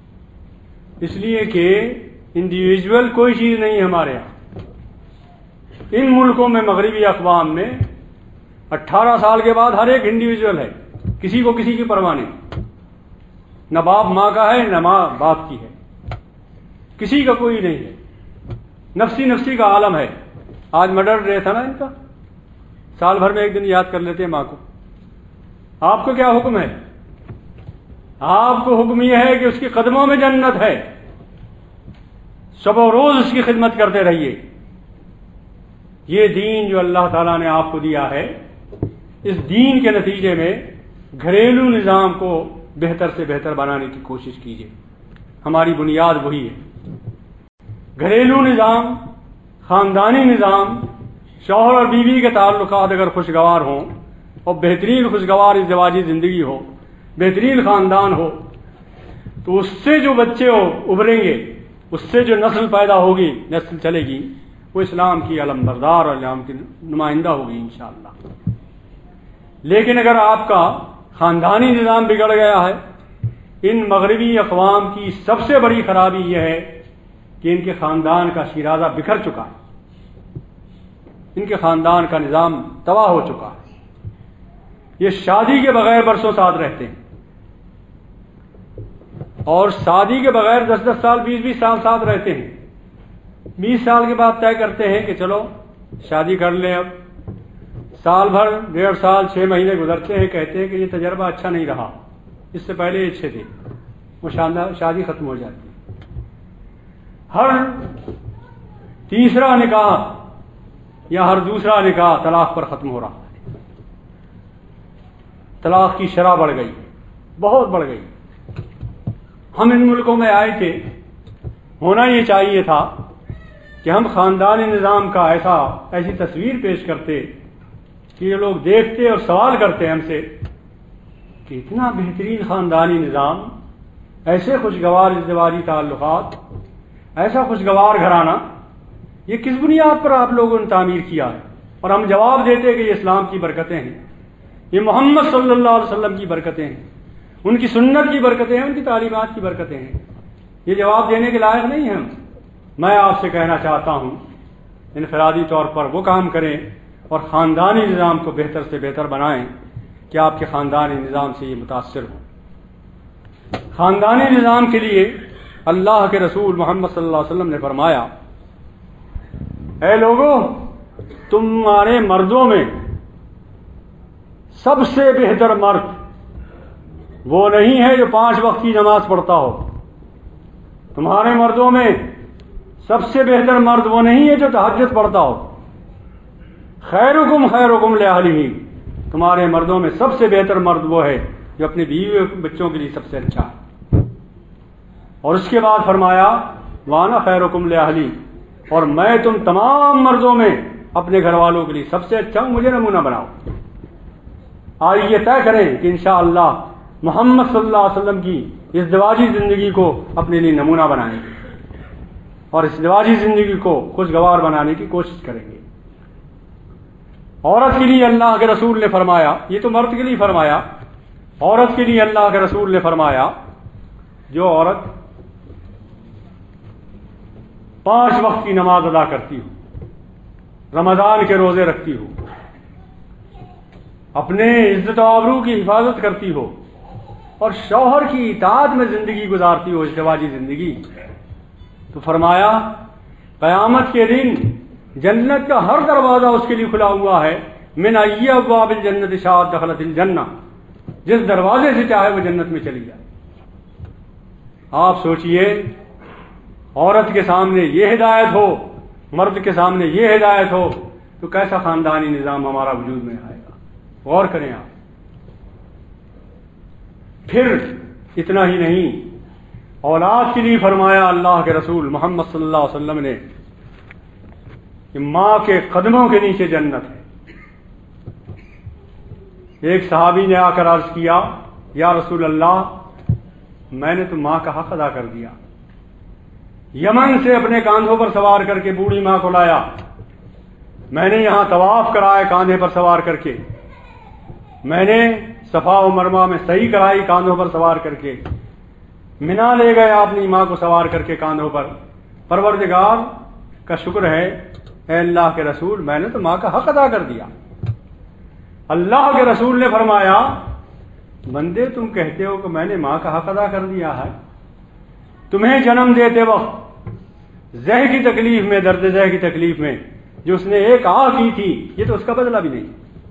اس لیے کہ انڈیویجول کوئی چیز نہیں ہے ہمارے یہاں. ان ملکوں میں، مغربی اقوام میں، اٹھارہ سال کے بعد ہر ایک انڈیویجول ہے، کسی کو کسی کی پرواہ نہیں. نہ باپ ماں کا ہے، نہ ماں باپ کی ہے، کسی کا کوئی نہیں ہے. نفسی نفسی کا عالم ہے. آج مدر ڈے تھا نا ان کا، سال بھر میں ایک دن یاد کر لیتے ہیں ماں کو. آپ کو کیا حکم ہے؟ آپ کو حکم یہ ہے کہ اس کے قدموں میں جنت ہے، شب و روز اس کی خدمت کرتے رہیے. یہ دین جو اللہ تعالیٰ نے آپ کو دیا ہے، اس دین کے نتیجے میں گھریلو نظام کو بہتر سے بہتر بنانے کی کوشش کیجیے. ہماری بنیاد وہی ہے. گھریلو نظام، خاندانی نظام، شوہر اور بیوی کے تعلقات اگر خوشگوار ہوں اور بہترین خوشگوار ازدواجی زندگی ہو، بہترین خاندان ہو، تو اس سے جو بچے ہو ابھریں گے، اس سے جو نسل پیدا ہوگی، نسل چلے گی، وہ اسلام کی علم بردار اور اسلام کی نمائندہ ہوگی انشاءاللہ. لیکن اگر آپ کا خاندانی نظام بگڑ گیا ہے، ان مغربی اقوام کی سب سے بڑی خرابی یہ ہے کہ ان کے خاندان کا شیرازہ بکھر چکا ہے، ان کے خاندان کا نظام تباہ ہو چکا ہے. یہ شادی کے بغیر برسوں ساتھ رہتے ہیں، اور شادی کے بغیر دس دس سال، بیس بیس سال ساتھ رہتے ہیں. بیس سال کے بعد طے کرتے ہیں کہ چلو شادی کر لیں. اب سال بھر، ڈیڑھ سال، چھ مہینے گزرتے ہیں، کہتے ہیں کہ یہ تجربہ اچھا نہیں رہا، اس سے پہلے یہ اچھے تھے. وہ شادی ختم ہو جاتی ہے. ہر تیسرا نکاح یا ہر دوسرا نکاح طلاق پر ختم ہو رہا ہے. طلاق کی شرح بڑھ گئی، بہت بڑھ گئی. ہم ان ملکوں میں آئے تھے، ہونا یہ چاہیے تھا کہ ہم خاندانی نظام کا ایسا ایسی تصویر پیش کرتے کہ یہ لوگ دیکھتے اور سوال کرتے ہم سے کہ اتنا بہترین خاندانی نظام، ایسے خوشگوار ازدواجی تعلقات، ایسا خوشگوار گھرانہ، یہ کس بنیاد پر آپ لوگوں نے تعمیر کیا ہے؟ اور ہم جواب دیتے کہ یہ اسلام کی برکتیں ہیں، یہ محمد صلی اللہ علیہ وسلم کی برکتیں ہیں، ان کی سنت کی برکتیں ہیں، ان کی تعلیمات کی برکتیں ہیں. یہ جواب دینے کے لائق نہیں ہیں ہم. میں آپ سے کہنا چاہتا ہوں، انفرادی طور پر وہ کام کریں اور خاندانی نظام کو بہتر سے بہتر بنائیں کہ آپ کے خاندانی نظام سے یہ متاثر ہوں. خاندانی نظام کے لیے اللہ کے رسول محمد صلی اللہ علیہ وسلم نے فرمایا، اے لوگو، تمہارے مردوں میں سب سے بہتر مرد وہ نہیں ہے جو پانچ وقت کی نماز پڑھتا ہو. تمہارے مردوں میں سب سے بہتر مرد وہ نہیں ہے جو تہجد پڑھتا ہو. خیرکم خیرکم لأہلہ، تمہارے مردوں میں سب سے بہتر مرد وہ ہے جو اپنے بیوی بچوں کے لیے سب سے اچھا ہے. اور اس کے بعد فرمایا، وانا خیرکم لأہلی، اور میں تم تمام مردوں میں اپنے گھر والوں کے لیے سب سے اچھا ہوں، مجھے نمونہ بناؤ. آج یہ طے کریں کہ انشاءاللہ محمد صلی اللہ علیہ وسلم کی ازدواجی زندگی کو اپنے لیے نمونہ بنائیں گے اور ازدواجی زندگی کو خوشگوار بنانے کی کوشش کریں گے. عورت کے لیے اللہ کے رسول نے فرمایا، یہ تو مرد کے لیے فرمایا، عورت کے لیے اللہ کے رسول نے فرمایا، جو عورت پانچ وقت کی نماز ادا کرتی ہو، رمضان کے روزے رکھتی ہو، اپنے عزت و آبرو کی حفاظت کرتی ہو اور شوہر کی اطاعت میں زندگی گزارتی ہو، ازدواجی زندگی، تو فرمایا قیامت کے دن جنت کا ہر دروازہ اس کے لیے کھلا ہوا ہے، من ای ابواب الجنت شاءت دخلت الجنہ، جس دروازے سے چاہے وہ جنت میں چلی جائے۔ آپ سوچئے عورت کے سامنے یہ ہدایت ہو، مرد کے سامنے یہ ہدایت ہو، تو کیسا خاندانی نظام ہمارا وجود میں آئے گا؟ غور کریں آپ۔ پھر اتنا ہی نہیں، اولاد کے لیے فرمایا اللہ کے رسول محمد صلی اللہ علیہ وسلم نے کہ ماں کے قدموں کے نیچے جنت ہے۔ ایک صحابی نے آ کر عرض کیا یا رسول اللہ میں نے تو ماں کا حق ادا کر دیا، یمن سے اپنے کاندھوں پر سوار کر کے بوڑھی ماں کو لایا، میں نے یہاں طواف کرائے کاندھے پر سوار کر کے، میں نے صفا و مروہ میں صحیح کرائی کاندھوں پر سوار کر کے، منا لے گئے اپنی ماں کو سوار کر کے کاندھوں پر۔ پروردگار کا شکر ہے اے اللہ کے رسول میں نے تو ماں کا حق ادا کر دیا۔ اللہ کے رسول نے فرمایا بندے تم کہتے ہو کہ میں نے ماں کا حق ادا کر دیا ہے، تمہیں جنم دیتے وقت زہ کی تکلیف میں، درد زہ کی تکلیف میں جو اس نے ایک آہ کی تھی، یہ تو اس کا بدلہ بھی نہیں۔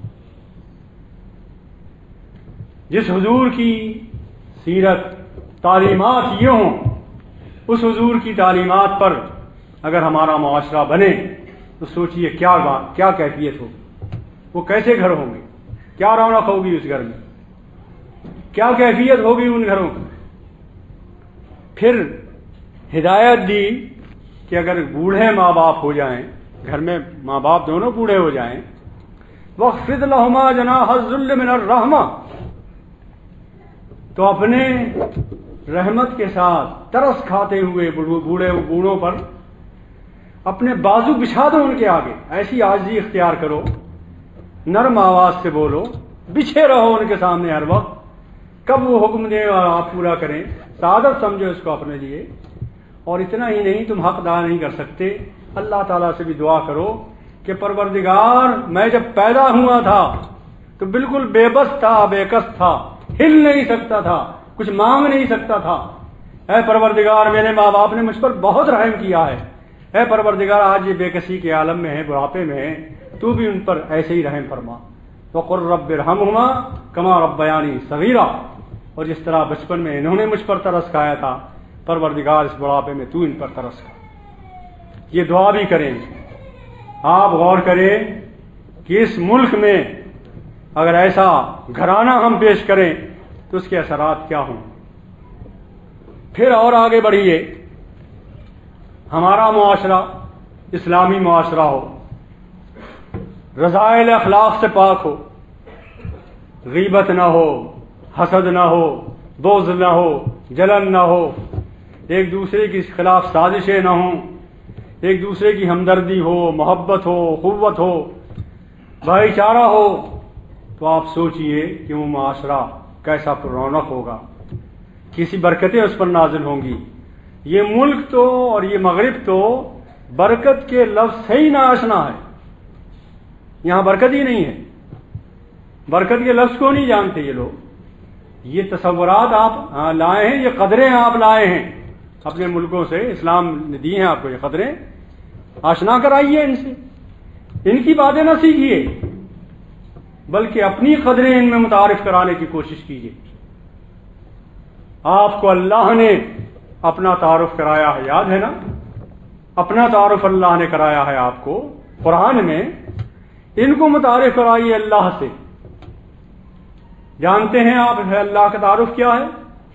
جس حضور کی سیرت تعلیمات یہ ہوں، اس حضور کی تعلیمات پر اگر ہمارا معاشرہ بنے تو سوچئے کیا بات، کیا کیفیت ہوگی، وہ کیسے گھر ہوں گے، کیا رونق ہوگی اس گھر میں، کیا کیفیت ہوگی ان گھروں کی۔ پھر ہدایت دی کہ اگر بوڑھے ماں باپ ہو جائیں، گھر میں ماں باپ دونوں بوڑھے ہو جائیں، وَاخْفِضْ لَهُمَا جَنَاحَ الذُّلِّ مِنَ الرَّحْمَةِ، تو اپنے رحمت کے ساتھ ترس کھاتے ہوئے بوڑھے بوڑھوں پر اپنے بازو بچھا دو، ان کے آگے ایسی عاجزی اختیار کرو، نرم آواز سے بولو، بچھے رہو ان کے سامنے ہر وقت، کب وہ حکم دیں اور آپ پورا کریں، سعادت سمجھو اس کو اپنے لیے۔ اور اتنا ہی نہیں، تم حق ادا نہیں کر سکتے، اللہ تعالیٰ سے بھی دعا کرو کہ پروردگار میں جب پیدا ہوا تھا تو بالکل بے بس تھا، بے کس تھا، ہل نہیں سکتا تھا، کچھ مانگ نہیں سکتا تھا، اے پروردگار میرے ماں باپ نے مجھ پر بہت رحم کیا ہے، اے پروردگار آج یہ بے کسی کے عالم میں ہے، بڑھاپے میں ہے، تو بھی ان پر ایسے ہی رحم فرما، وَقُلْ رَبِّ ارْحَمْهُمَا كَمَا رَبَّيَانِي صَغِيرًا، اور جس طرح بچپن میں انہوں نے مجھ پر ترس کھایا تھا، پروردگار اس بڑھاپے میں تو ان پر ترس کھا۔ یہ دعا بھی کریں۔ آپ غور کریں کہ اس ملک میں اگر ایسا گھرانہ ہم پیش کریں تو اس کے اثرات کیا ہوں۔ پھر اور آگے بڑھیے، ہمارا معاشرہ اسلامی معاشرہ ہو، رذائل اخلاق سے پاک ہو، غیبت نہ ہو، حسد نہ ہو، بغض نہ ہو، جلن نہ ہو، ایک دوسرے کے خلاف سازشیں نہ ہوں، ایک دوسرے کی ہمدردی ہو، محبت ہو، قوت ہو، بھائی چارہ ہو، تو آپ سوچئے کہ وہ معاشرہ کیسا پر رونق ہوگا، کسی برکتیں اس پر نازل ہوں گی۔ یہ ملک تو اور یہ مغرب تو برکت کے لفظ سے ہی ناآشنا ہے، یہاں برکت ہی نہیں ہے، برکت کے لفظ کو نہیں جانتے یہ لوگ۔ یہ تصورات آپ لائے ہیں، یہ قدریں آپ لائے ہیں اپنے ملکوں سے، اسلام نے دی ہیں آپ کو یہ قدریں، آشنا کرائیے ان سے، ان کی باتیں نہ سیکھیے بلکہ اپنی قدریں ان میں متعارف کرانے کی کوشش کیجیے۔ آپ کو اللہ نے اپنا تعارف کرایا ہے، یاد ہے نا، اپنا تعارف اللہ نے کرایا ہے آپ کو قرآن میں، ان کو متعارف کرائیے اللہ سے۔ جانتے ہیں آپ اللہ کا تعارف کیا ہے؟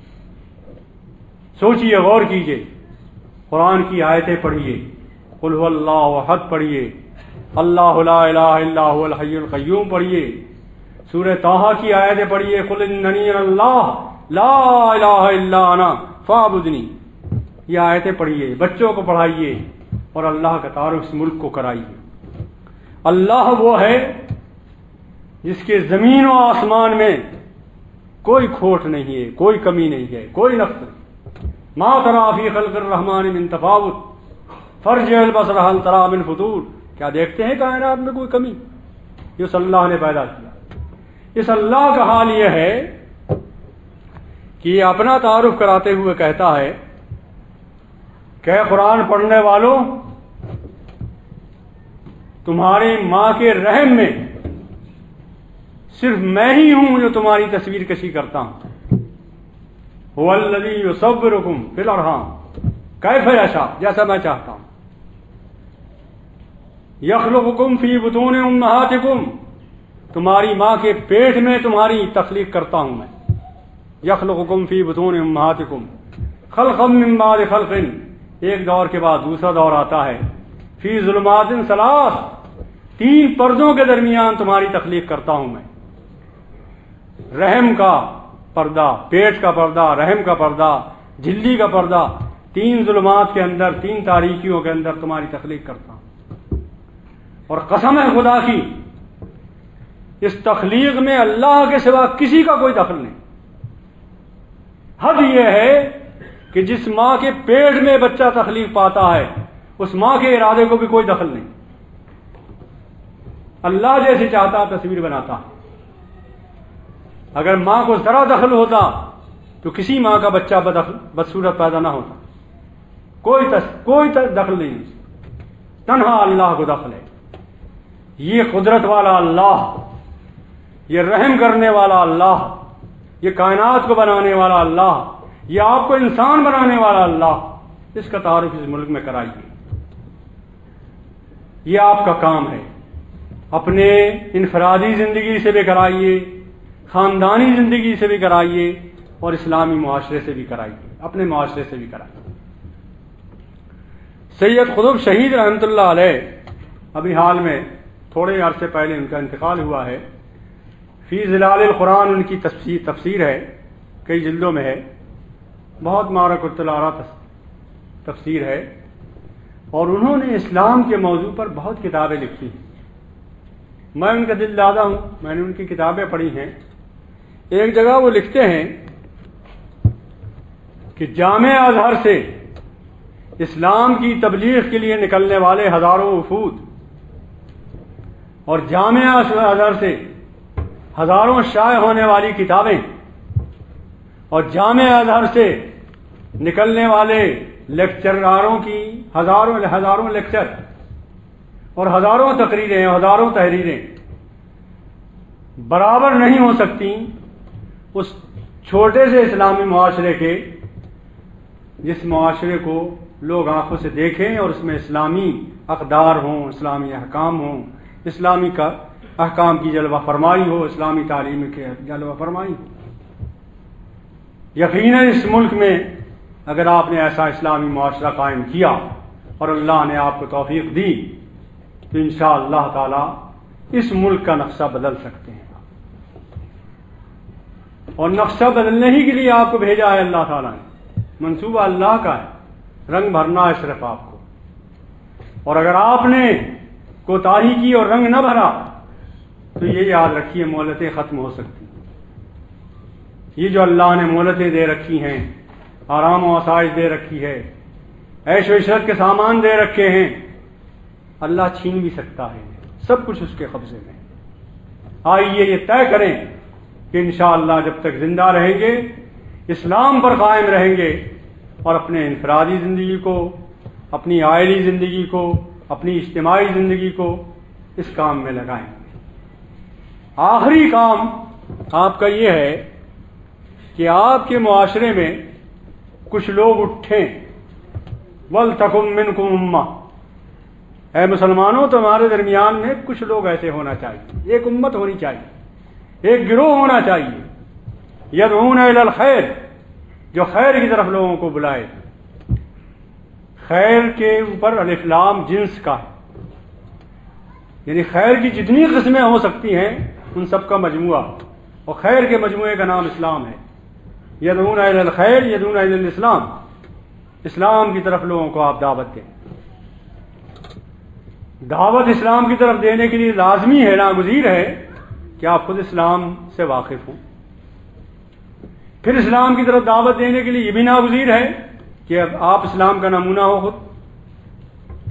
سوچئے، غور کیجئے، قرآن کی آیتیں پڑھیے، قل هو اللہ احد پڑھیے، اللہ لا الہ الا هو الحی القیوم پڑھیے، سورہ طٰہٰ کی آیتیں پڑھیے، قل اننی اللہ لا الہ الا انا فاعبدنی، یہ آیتیں پڑھیے، بچوں کو پڑھائیے اور اللہ کا تعارف اس ملک کو کرائیے۔ اللہ وہ ہے جس کے زمین و آسمان میں کوئی کھوٹ نہیں ہے، کوئی کمی نہیں ہے، کوئی نقص نہیں۔ ما تری فی خلق الرحمن من تفاوت، فرجع البصر هل ترى من فطور، کیا دیکھتے ہیں کائنات میں کوئی کمی؟ یہ اس اللہ نے پیدا کیا. اس اللہ کا حال یہ ہے کہ یہ اپنا تعارف کراتے ہوئے کہتا ہے کہ قرآن پڑھنے والوں، تمہاری ماں کے رحم میں صرف میں ہی ہوں جو تمہاری تصویر کشی کرتا ہوں. هو الذی یصورکم فی الارحام کیف یشاء، جیسا میں چاہتا ہوں. یخلقکم فی بطون امہاتکم، تمہاری ماں کے پیٹ میں تمہاری تخلیق کرتا ہوں میں. یخلقکم فی بطون امہاتکم خلقا من بعد خلق، ایک دور کے بعد دوسرا دور آتا ہے. فی ظلمات ثلاث، تین پردوں کے درمیان تمہاری تخلیق کرتا ہوں میں. رحم کا پردہ، پیٹ کا پردہ، رحم کا پردہ، جھلی کا پردہ، تین ظلمات کے اندر، تین تاریکیوں کے اندر تمہاری تخلیق کرتا ہوں. اور قسم ہے خدا کی، اس تخلیق میں اللہ کے سوا کسی کا کوئی دخل نہیں. حد یہ ہے کہ جس ماں کے پیٹ میں بچہ تخلیق پاتا ہے اس ماں کے ارادے کو بھی کوئی دخل نہیں. اللہ جیسے چاہتا تصویر بناتا. اگر ماں کو ذرا دخل ہوتا تو کسی ماں کا بچہ بدصورت پیدا نہ ہوتا. کوئی تس, کوئی دخل نہیں، تنہا اللہ کو دخل ہے. یہ قدرت والا اللہ، یہ رحم کرنے والا اللہ، یہ کائنات کو بنانے والا اللہ، یہ آپ کو انسان بنانے والا اللہ، اس کا تعارف اس ملک میں کرائیے. یہ آپ کا کام ہے. اپنے انفرادی زندگی سے بھی کرائیے، خاندانی زندگی سے بھی کرائیے، اور اسلامی معاشرے سے بھی کرائیے، اپنے معاشرے سے بھی کرائیے. سید قطب شہید رحمۃ اللہ علیہ، ابھی حال میں تھوڑے عرصے پہلے ان کا انتقال ہوا ہے. فی ظلال القرآن ان کی تفسیر تفسیر ہے، کئی جلدوں میں ہے، بہت مارک الطلارہ تفسیر ہے. اور انہوں نے اسلام کے موضوع پر بہت کتابیں لکھی ہیں. میں ان کا دل دادا ہوں، میں نے ان کی کتابیں پڑھی ہیں. ایک جگہ وہ لکھتے ہیں کہ جامعہ ازہر سے اسلام کی تبلیغ کے لیے نکلنے والے ہزاروں وفود اور جامعہ ازہر سے ہزاروں شائع ہونے والی کتابیں اور جامعہ ازہر سے نکلنے والے لیکچراروں کی ہزاروں ہزاروں لیکچر اور ہزاروں تقریریں ہزاروں تحریریں برابر نہیں ہو سکتی اس چھوٹے سے اسلامی معاشرے کے، جس معاشرے کو لوگ آنکھوں سے دیکھیں اور اس میں اسلامی اقدار ہوں، اسلامی احکام ہوں، اسلامی کا احکام کی جلوہ فرمائی ہو، اسلامی تعلیم کے جلوہ فرمائی ہو. یقیناً اس ملک میں اگر آپ نے ایسا اسلامی معاشرہ قائم کیا اور اللہ نے آپ کو توفیق دی تو انشاءاللہ اللہ تعالی اس ملک کا نقشہ بدل سکتے ہیں. اور نقشہ بدلنے ہی کے لیے آپ کو بھیجا ہے اللہ تعالیٰ نے. منصوبہ اللہ کا ہے، رنگ بھرنا ہے صرف آپ کو. اور اگر آپ نے کوتاہی کی اور رنگ نہ بھرا تو یہ یاد رکھیے مہلتیں ختم ہو سکتی. یہ جو اللہ نے مہلتیں دے رکھی ہیں، آرام و آسائش دے رکھی ہے، عیش و عشرت کے سامان دے رکھے ہیں، اللہ چھین بھی سکتا ہے. سب کچھ اس کے قبضے میں. آئیے یہ طے کریں کہ انشاءاللہ جب تک زندہ رہیں گے اسلام پر قائم رہیں گے اور اپنے انفرادی زندگی کو، اپنی عائلی زندگی کو، اپنی اجتماعی زندگی کو اس کام میں لگائیں گے. آخری کام آپ کا یہ ہے کہ آپ کے معاشرے میں کچھ لوگ اٹھیں. وَلْتَكُن مِّنكُمْ أُمَّةٌ، اے مسلمانوں تمہارے درمیان میں کچھ لوگ ایسے ہونا چاہیے، ایک امت ہونی چاہیے، ایک گروہ ہونا چاہیے. يدعون إلى الخير، جو خیر کی طرف لوگوں کو بلائے. خیر کے اوپر الف لام جنس کا ہے، یعنی خیر کی جتنی قسمیں ہو سکتی ہیں ان سب کا مجموعہ، اور خیر کے مجموعے کا نام اسلام ہے. يدعون إلى الخير يدعون إلى الاسلام، اسلام کی طرف لوگوں کو آپ دعوت دیں. دعوت اسلام کی طرف دینے کے لیے لازمی ہے، ناگزیر ہے کہ آپ خود اسلام سے واقف ہوں. پھر اسلام کی طرف دعوت دینے کے لیے یہ بھی ناگزیر ہے کہ اب آپ اسلام کا نمونہ ہو خود.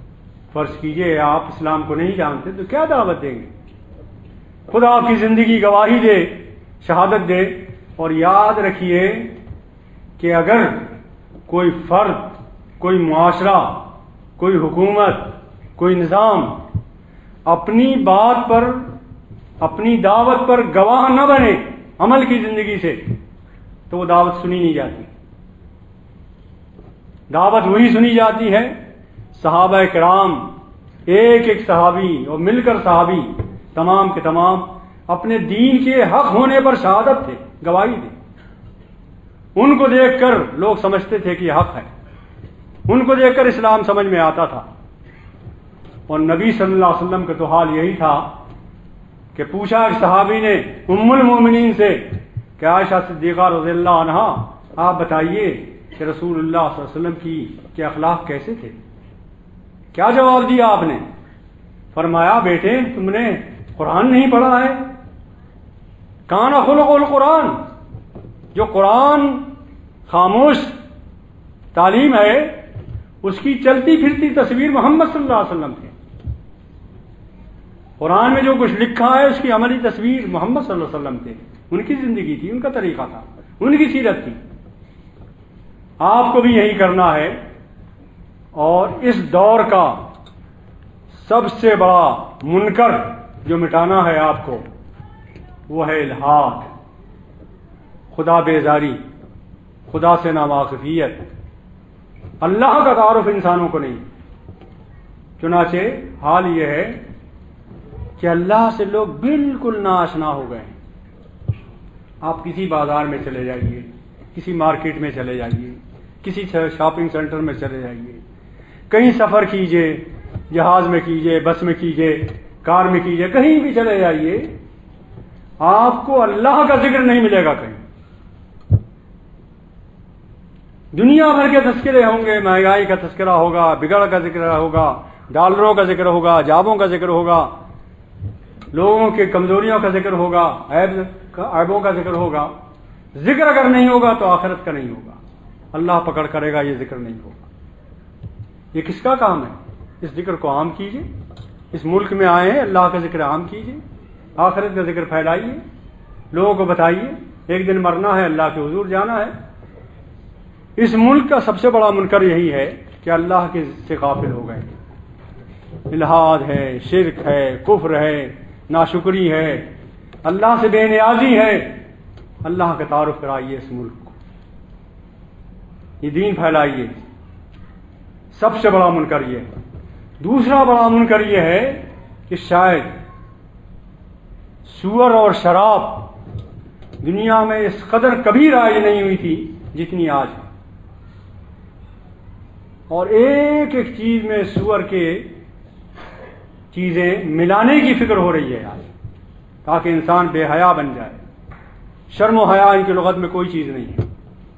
فرض کیجئے آپ اسلام کو نہیں جانتے تو کیا دعوت دیں گے؟ خدا آپ کی زندگی گواہی دے، شہادت دے، اور یاد رکھیے کہ اگر کوئی فرد، کوئی معاشرہ، کوئی حکومت، کوئی نظام اپنی بات پر، اپنی دعوت پر گواہ نہ بنے عمل کی زندگی سے، تو وہ دعوت سنی نہیں جاتی۔ دعوت وہی سنی جاتی ہے صحابہ کرام، ایک ایک صحابی اور مل کر صحابی تمام کے تمام اپنے دین کے حق ہونے پر شہادت تھے، گواہی تھے۔ ان کو دیکھ کر لوگ سمجھتے تھے کہ یہ حق ہے، ان کو دیکھ کر اسلام سمجھ میں آتا تھا۔ اور نبی صلی اللہ علیہ وسلم کا تو حال یہی تھا کہ پوچھا ایک صحابی نے ام المومنین سے کہ عائشہ صدیقہ رضی اللہ عنہا، آپ بتائیے کہ رسول اللہ صلی اللہ علیہ وسلم کی کے اخلاق کیسے تھے؟ کیا جواب دیا آپ نے؟ فرمایا بیٹے تم نے قرآن نہیں پڑھا ہے؟ کان خلق القرآن، جو قرآن خاموش تعلیم ہے اس کی چلتی پھرتی تصویر محمد صلی اللہ علیہ وسلم تھے۔ قرآن میں جو کچھ لکھا ہے اس کی عملی تصویر محمد صلی اللہ علیہ وسلم تھے، ان کی زندگی تھی، ان کا طریقہ تھا، ان کی سیرت تھی۔ آپ کو بھی یہی کرنا ہے۔ اور اس دور کا سب سے بڑا منکر جو مٹانا ہے آپ کو وہ ہے الحاد، خدا بیزاری، خدا سے ناواقفیت، اللہ کا تعارف انسانوں کو نہیں۔ چنانچہ حال یہ ہے کہ اللہ سے لوگ بالکل ناآشنا ہو گئے ہیں۔ آپ کسی بازار میں چلے جائیے، کسی مارکیٹ میں چلے جائیے، کسی شاپنگ سینٹر میں چلے جائیے، کہیں سفر کیجئے، جہاز میں کیجئے، بس میں کیجئے، کار میں کیجئے، کہیں بھی چلے جائیے، آپ کو اللہ کا ذکر نہیں ملے گا کہیں۔ دنیا بھر کے تذکرے ہوں گے، مہنگائی کا تذکرہ ہوگا، بگڑ کا ذکر ہوگا، ڈالروں کا ذکر ہوگا، جابوں کا ذکر ہوگا، لوگوں کے کمزوریوں کا ذکر ہوگا، عیبوں کا ذکر ہوگا۔ ذکر اگر نہیں ہوگا تو آخرت کا نہیں ہوگا، اللہ پکڑ کرے گا یہ ذکر نہیں ہوگا۔ یہ کس کا کام ہے؟ اس ذکر کو عام کیجئے، اس ملک میں آئے ہیں اللہ کا ذکر عام کیجئے، آخرت کا ذکر پھیلائیے، لوگوں کو بتائیے ایک دن مرنا ہے، اللہ کے حضور جانا ہے۔ اس ملک کا سب سے بڑا منکر یہی ہے کہ اللہ کے سے غافل ہو گئے، الحاد ہے، شرک ہے، کفر ہے، ناشکری ہے، اللہ سے بے نیازی ہے۔ اللہ کا تعارف کرائیے اس ملک کو، یہ دین پھیلائیے۔ سب سے بڑا منکر یہ ہے۔ دوسرا بڑا منکر یہ ہے کہ شاید سور اور شراب دنیا میں اس قدر کبھی رائج نہیں ہوئی تھی جتنی آج ہے، اور ایک ایک چیز میں سور کے چیزیں ملانے کی فکر ہو رہی ہے آج، تاکہ انسان بے حیا بن جائے۔ شرم و حیا ان کی لغت میں کوئی چیز نہیں ہے۔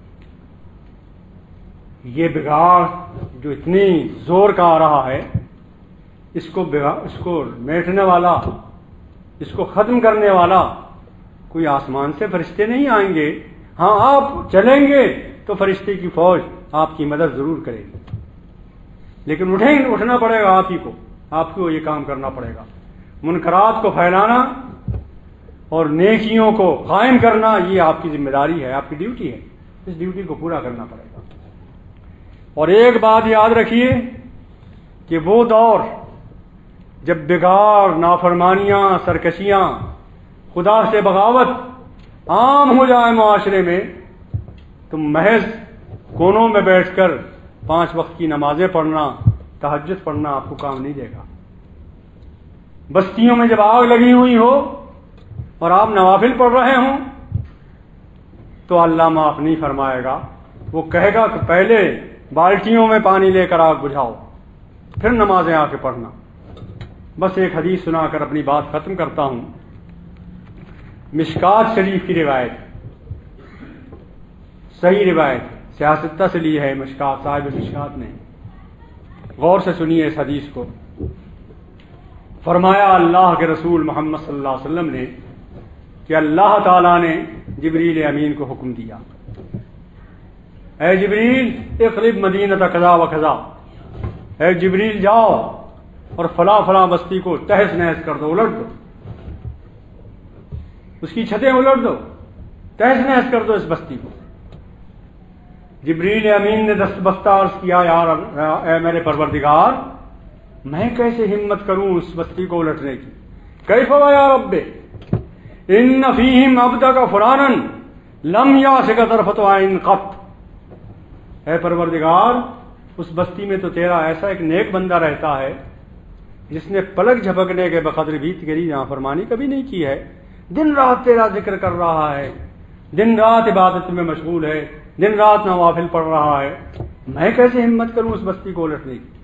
یہ بگاڑ جو اتنی زور کا آ رہا ہے، اس کو اس کو میٹنے والا، اس کو ختم کرنے والا کوئی آسمان سے فرشتے نہیں آئیں گے۔ ہاں آپ چلیں گے تو فرشتے کی فوج آپ کی مدد ضرور کرے گی، لیکن اٹھیں اٹھنا پڑے گا آپ ہی کو، آپ کو یہ کام کرنا پڑے گا۔ منکرات کو پھیلانا اور نیکیوں کو قائم کرنا یہ آپ کی ذمہ داری ہے، آپ کی ڈیوٹی ہے، اس ڈیوٹی کو پورا کرنا پڑے گا۔ اور ایک بات یاد رکھیے کہ وہ دور جب بگاڑ، نافرمانیاں، سرکشیاں، خدا سے بغاوت عام ہو جائے معاشرے میں، تو محض کونوں میں بیٹھ کر پانچ وقت کی نمازیں پڑھنا، تہجد پڑھنا آپ کو کام نہیں دے گا۔ بستیوں میں جب آگ لگی ہوئی ہو اور آپ نوافل پڑھ رہے ہوں تو اللہ معاف نہیں فرمائے گا، وہ کہے گا کہ پہلے بالٹیوں میں پانی لے کر آگ بجھاؤ، پھر نمازیں آ کے پڑھنا۔ بس ایک حدیث سنا کر اپنی بات ختم کرتا ہوں۔ مشکات شریف کی روایت، صحیح روایت سیاستہ سے لی ہے مشکات، صاحب مشکات نے، غور سے سنیے اس حدیث کو۔ فرمایا اللہ کے رسول محمد صلی اللہ علیہ وسلم نے کہ اللہ تعالیٰ نے جبریل امین کو حکم دیا، اے جبریل اقلب مدینہ کذا و کذا، اے جبریل جاؤ اور فلاں فلاں بستی کو تہس نہس کر دو، الٹ دو، اس کی چھتیں الٹ دو، تہس نہس کر دو اس بستی کو۔ جبریل امین نے دست بستہ عرض کیا، یار اے میرے پروردگار، میں کیسے ہمت کروں اس بستی کو الٹنے کی؟ کیف یا رب ان فیہم عبدک فلانا لم یاسک طرفۃ عین قط۔ اے پروردگار، اس بستی میں تو تیرا ایسا ایک نیک بندہ رہتا ہے جس نے پلک جھپکنے کے بقدر بھی تیری نافرمانی کبھی نہیں کی ہے، دن رات تیرا ذکر کر رہا ہے، دن رات عبادت میں مشغول ہے، دن رات نوافل پڑھ رہا ہے، میں کیسے ہمت کروں اس بستی کو الٹنے کی؟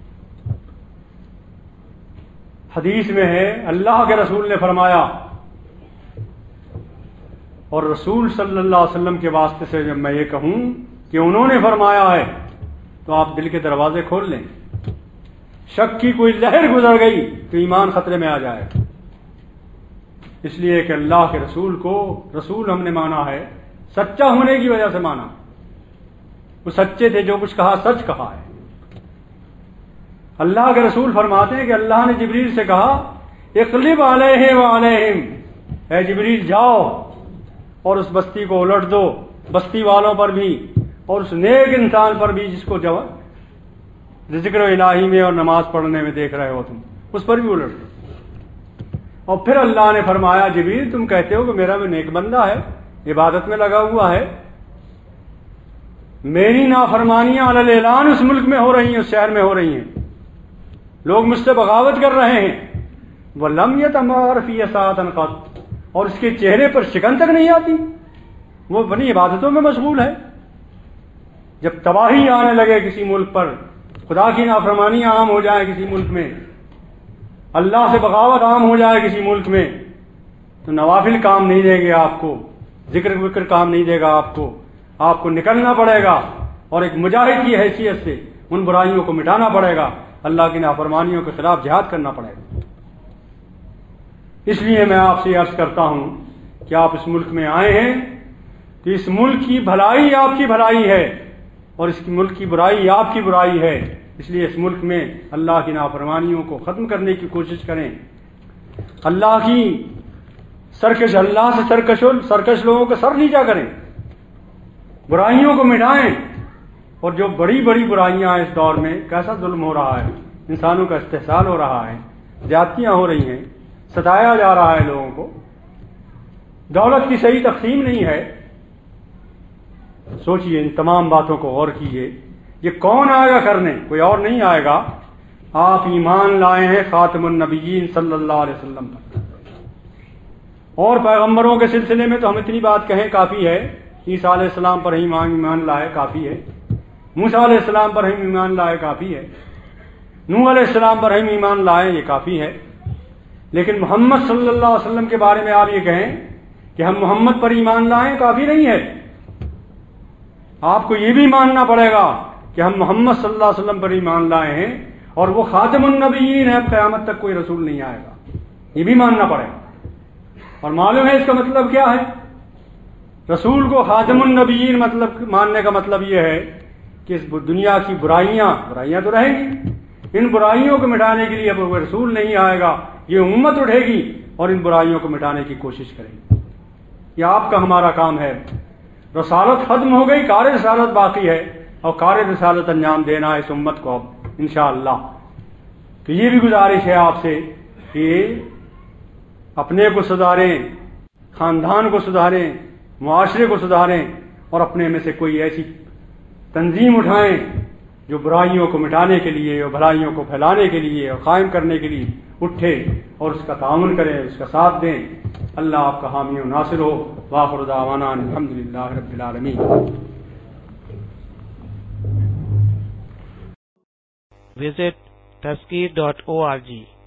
حدیث میں ہے، اللہ کے رسول نے فرمایا، اور رسول صلی اللہ علیہ وسلم کے واسطے سے جب میں یہ کہوں کہ انہوں نے فرمایا ہے تو آپ دل کے دروازے کھول لیں۔ شک کی کوئی لہر گزر گئی تو ایمان خطرے میں آ جائے، اس لیے کہ اللہ کے رسول کو رسول ہم نے مانا ہے، سچا ہونے کی وجہ سے مانا، وہ سچے تھے، جو کچھ کہا سچ کہا ہے۔ اللہ کے رسول فرماتے ہیں کہ اللہ نے جبریل سے کہا، اقلب علیہ وعلیہم، اے جبریل جاؤ اور اس بستی کو الٹ دو، بستی والوں پر بھی اور اس نیک انسان پر بھی جس کو ذکر الہی میں اور نماز پڑھنے میں دیکھ رہے ہو تم، اس پر بھی الٹ دو۔ اور پھر اللہ نے فرمایا، جبریل تم کہتے ہو کہ میرا بھی نیک بندہ ہے، عبادت میں لگا ہوا ہے، میری نافرمانیاں علی الاعلان اس ملک میں ہو رہی ہیں، اس شہر میں ہو رہی ہیں، لوگ مجھ سے بغاوت کر رہے ہیں، وَلَمْ يَتَمَارَ فِي سَاعَةً قَطْ، اور اس کے چہرے پر شکن تک نہیں آتی، وہ اپنی عبادتوں میں مشغول ہے۔ جب تباہی آنے لگے کسی ملک پر، خدا کی نافرمانیاں عام ہو جائے کسی ملک میں، اللہ سے بغاوت عام ہو جائے کسی ملک میں، تو نوافل کام نہیں دیں گے آپ کو، ذکر وکر کام نہیں دے گا آپ کو، آپ کو نکلنا پڑے گا اور ایک مجاہد کی حیثیت سے ان برائیوں کو مٹانا پڑے گا، اللہ کی نافرمانیوں کے خلاف جہاد کرنا پڑے گا۔ اس لیے میں آپ سے عرض کرتا ہوں کہ آپ اس ملک میں آئے ہیں تو اس ملک کی بھلائی آپ کی بھلائی ہے اور اس کی ملک کی برائی آپ کی برائی ہے، اس لیے اس ملک میں اللہ کی نافرمانیوں کو ختم کرنے کی کوشش کریں، اللہ کی سرکش اللہ سے سرکش سرکش لوگوں کا سر نیچا کریں، برائیوں کو مٹائیں، اور جو بڑی بڑی برائیاں ہیں اس دور میں، کیسا ظلم ہو رہا ہے، انسانوں کا استحصال ہو رہا ہے، زیادتیاں ہو رہی ہیں، ستایا جا رہا ہے لوگوں کو، دولت کی صحیح تقسیم نہیں ہے، سوچئے، ان تمام باتوں کو غور کیجئے، یہ کون آئے گا کرنے؟ کوئی اور نہیں آئے گا، آپ ایمان لائے ہیں خاتم النبیین صلی اللہ علیہ وسلم پر، اور پیغمبروں کے سلسلے میں تو ہم اتنی بات کہیں کافی ہے، عیسیٰ علیہ السلام پر ہم ایمان لائے کافی ہے، موسیٰ علیہ السلام پر ہم ایمان لائے کافی ہے، نوح علیہ السلام پر ہم ایمان لائے یہ کافی ہے، لیکن محمد صلی اللہ علیہ وسلم کے بارے میں آپ یہ کہیں کہ ہم محمد پر ایمان لائیں، کافی نہیں ہے، آپ کو یہ بھی ماننا پڑے گا کہ ہم محمد صلی اللہ علیہ وسلم پر ایمان لائے ہیں اور وہ خاتم النبیین ہے، قیامت تک کوئی رسول نہیں آئے گا، یہ بھی ماننا پڑے گا۔ اور معلوم ہے اس کا مطلب کیا ہے؟ رسول کو خاتم النبیین مطلب ماننے کا مطلب یہ ہے کہ اس دنیا کی برائیاں برائیاں تو رہیں گی، ان برائیوں کو مٹانے کے لیے اب کوئی رسول نہیں آئے گا، یہ امت اٹھے گی اور ان برائیوں کو مٹانے کی کوشش کرے گی۔ یہ آپ کا ہمارا کام ہے، رسالت ختم ہو گئی، کار رسالت باقی ہے، اور کار رسالت انجام دینا ہے اس امت کو اب انشاءاللہ۔ تو یہ بھی گزارش ہے آپ سے کہ اپنے کو سدھاریں، خاندان کو سدھاریں، معاشرے کو سدھاریں، اور اپنے میں سے کوئی ایسی تنظیم اٹھائیں جو برائیوں کو مٹانے کے لیے اور بھلائیوں کو پھیلانے کے لیے اور قائم کرنے کے لیے اٹھے اور اس کا تعاون کریں، اس کا ساتھ دیں۔ اللہ آپ کا حامی و ناصر ہو۔ وآخر دعوانا الحمدللہ رب العالمین۔ Visit taskir dot org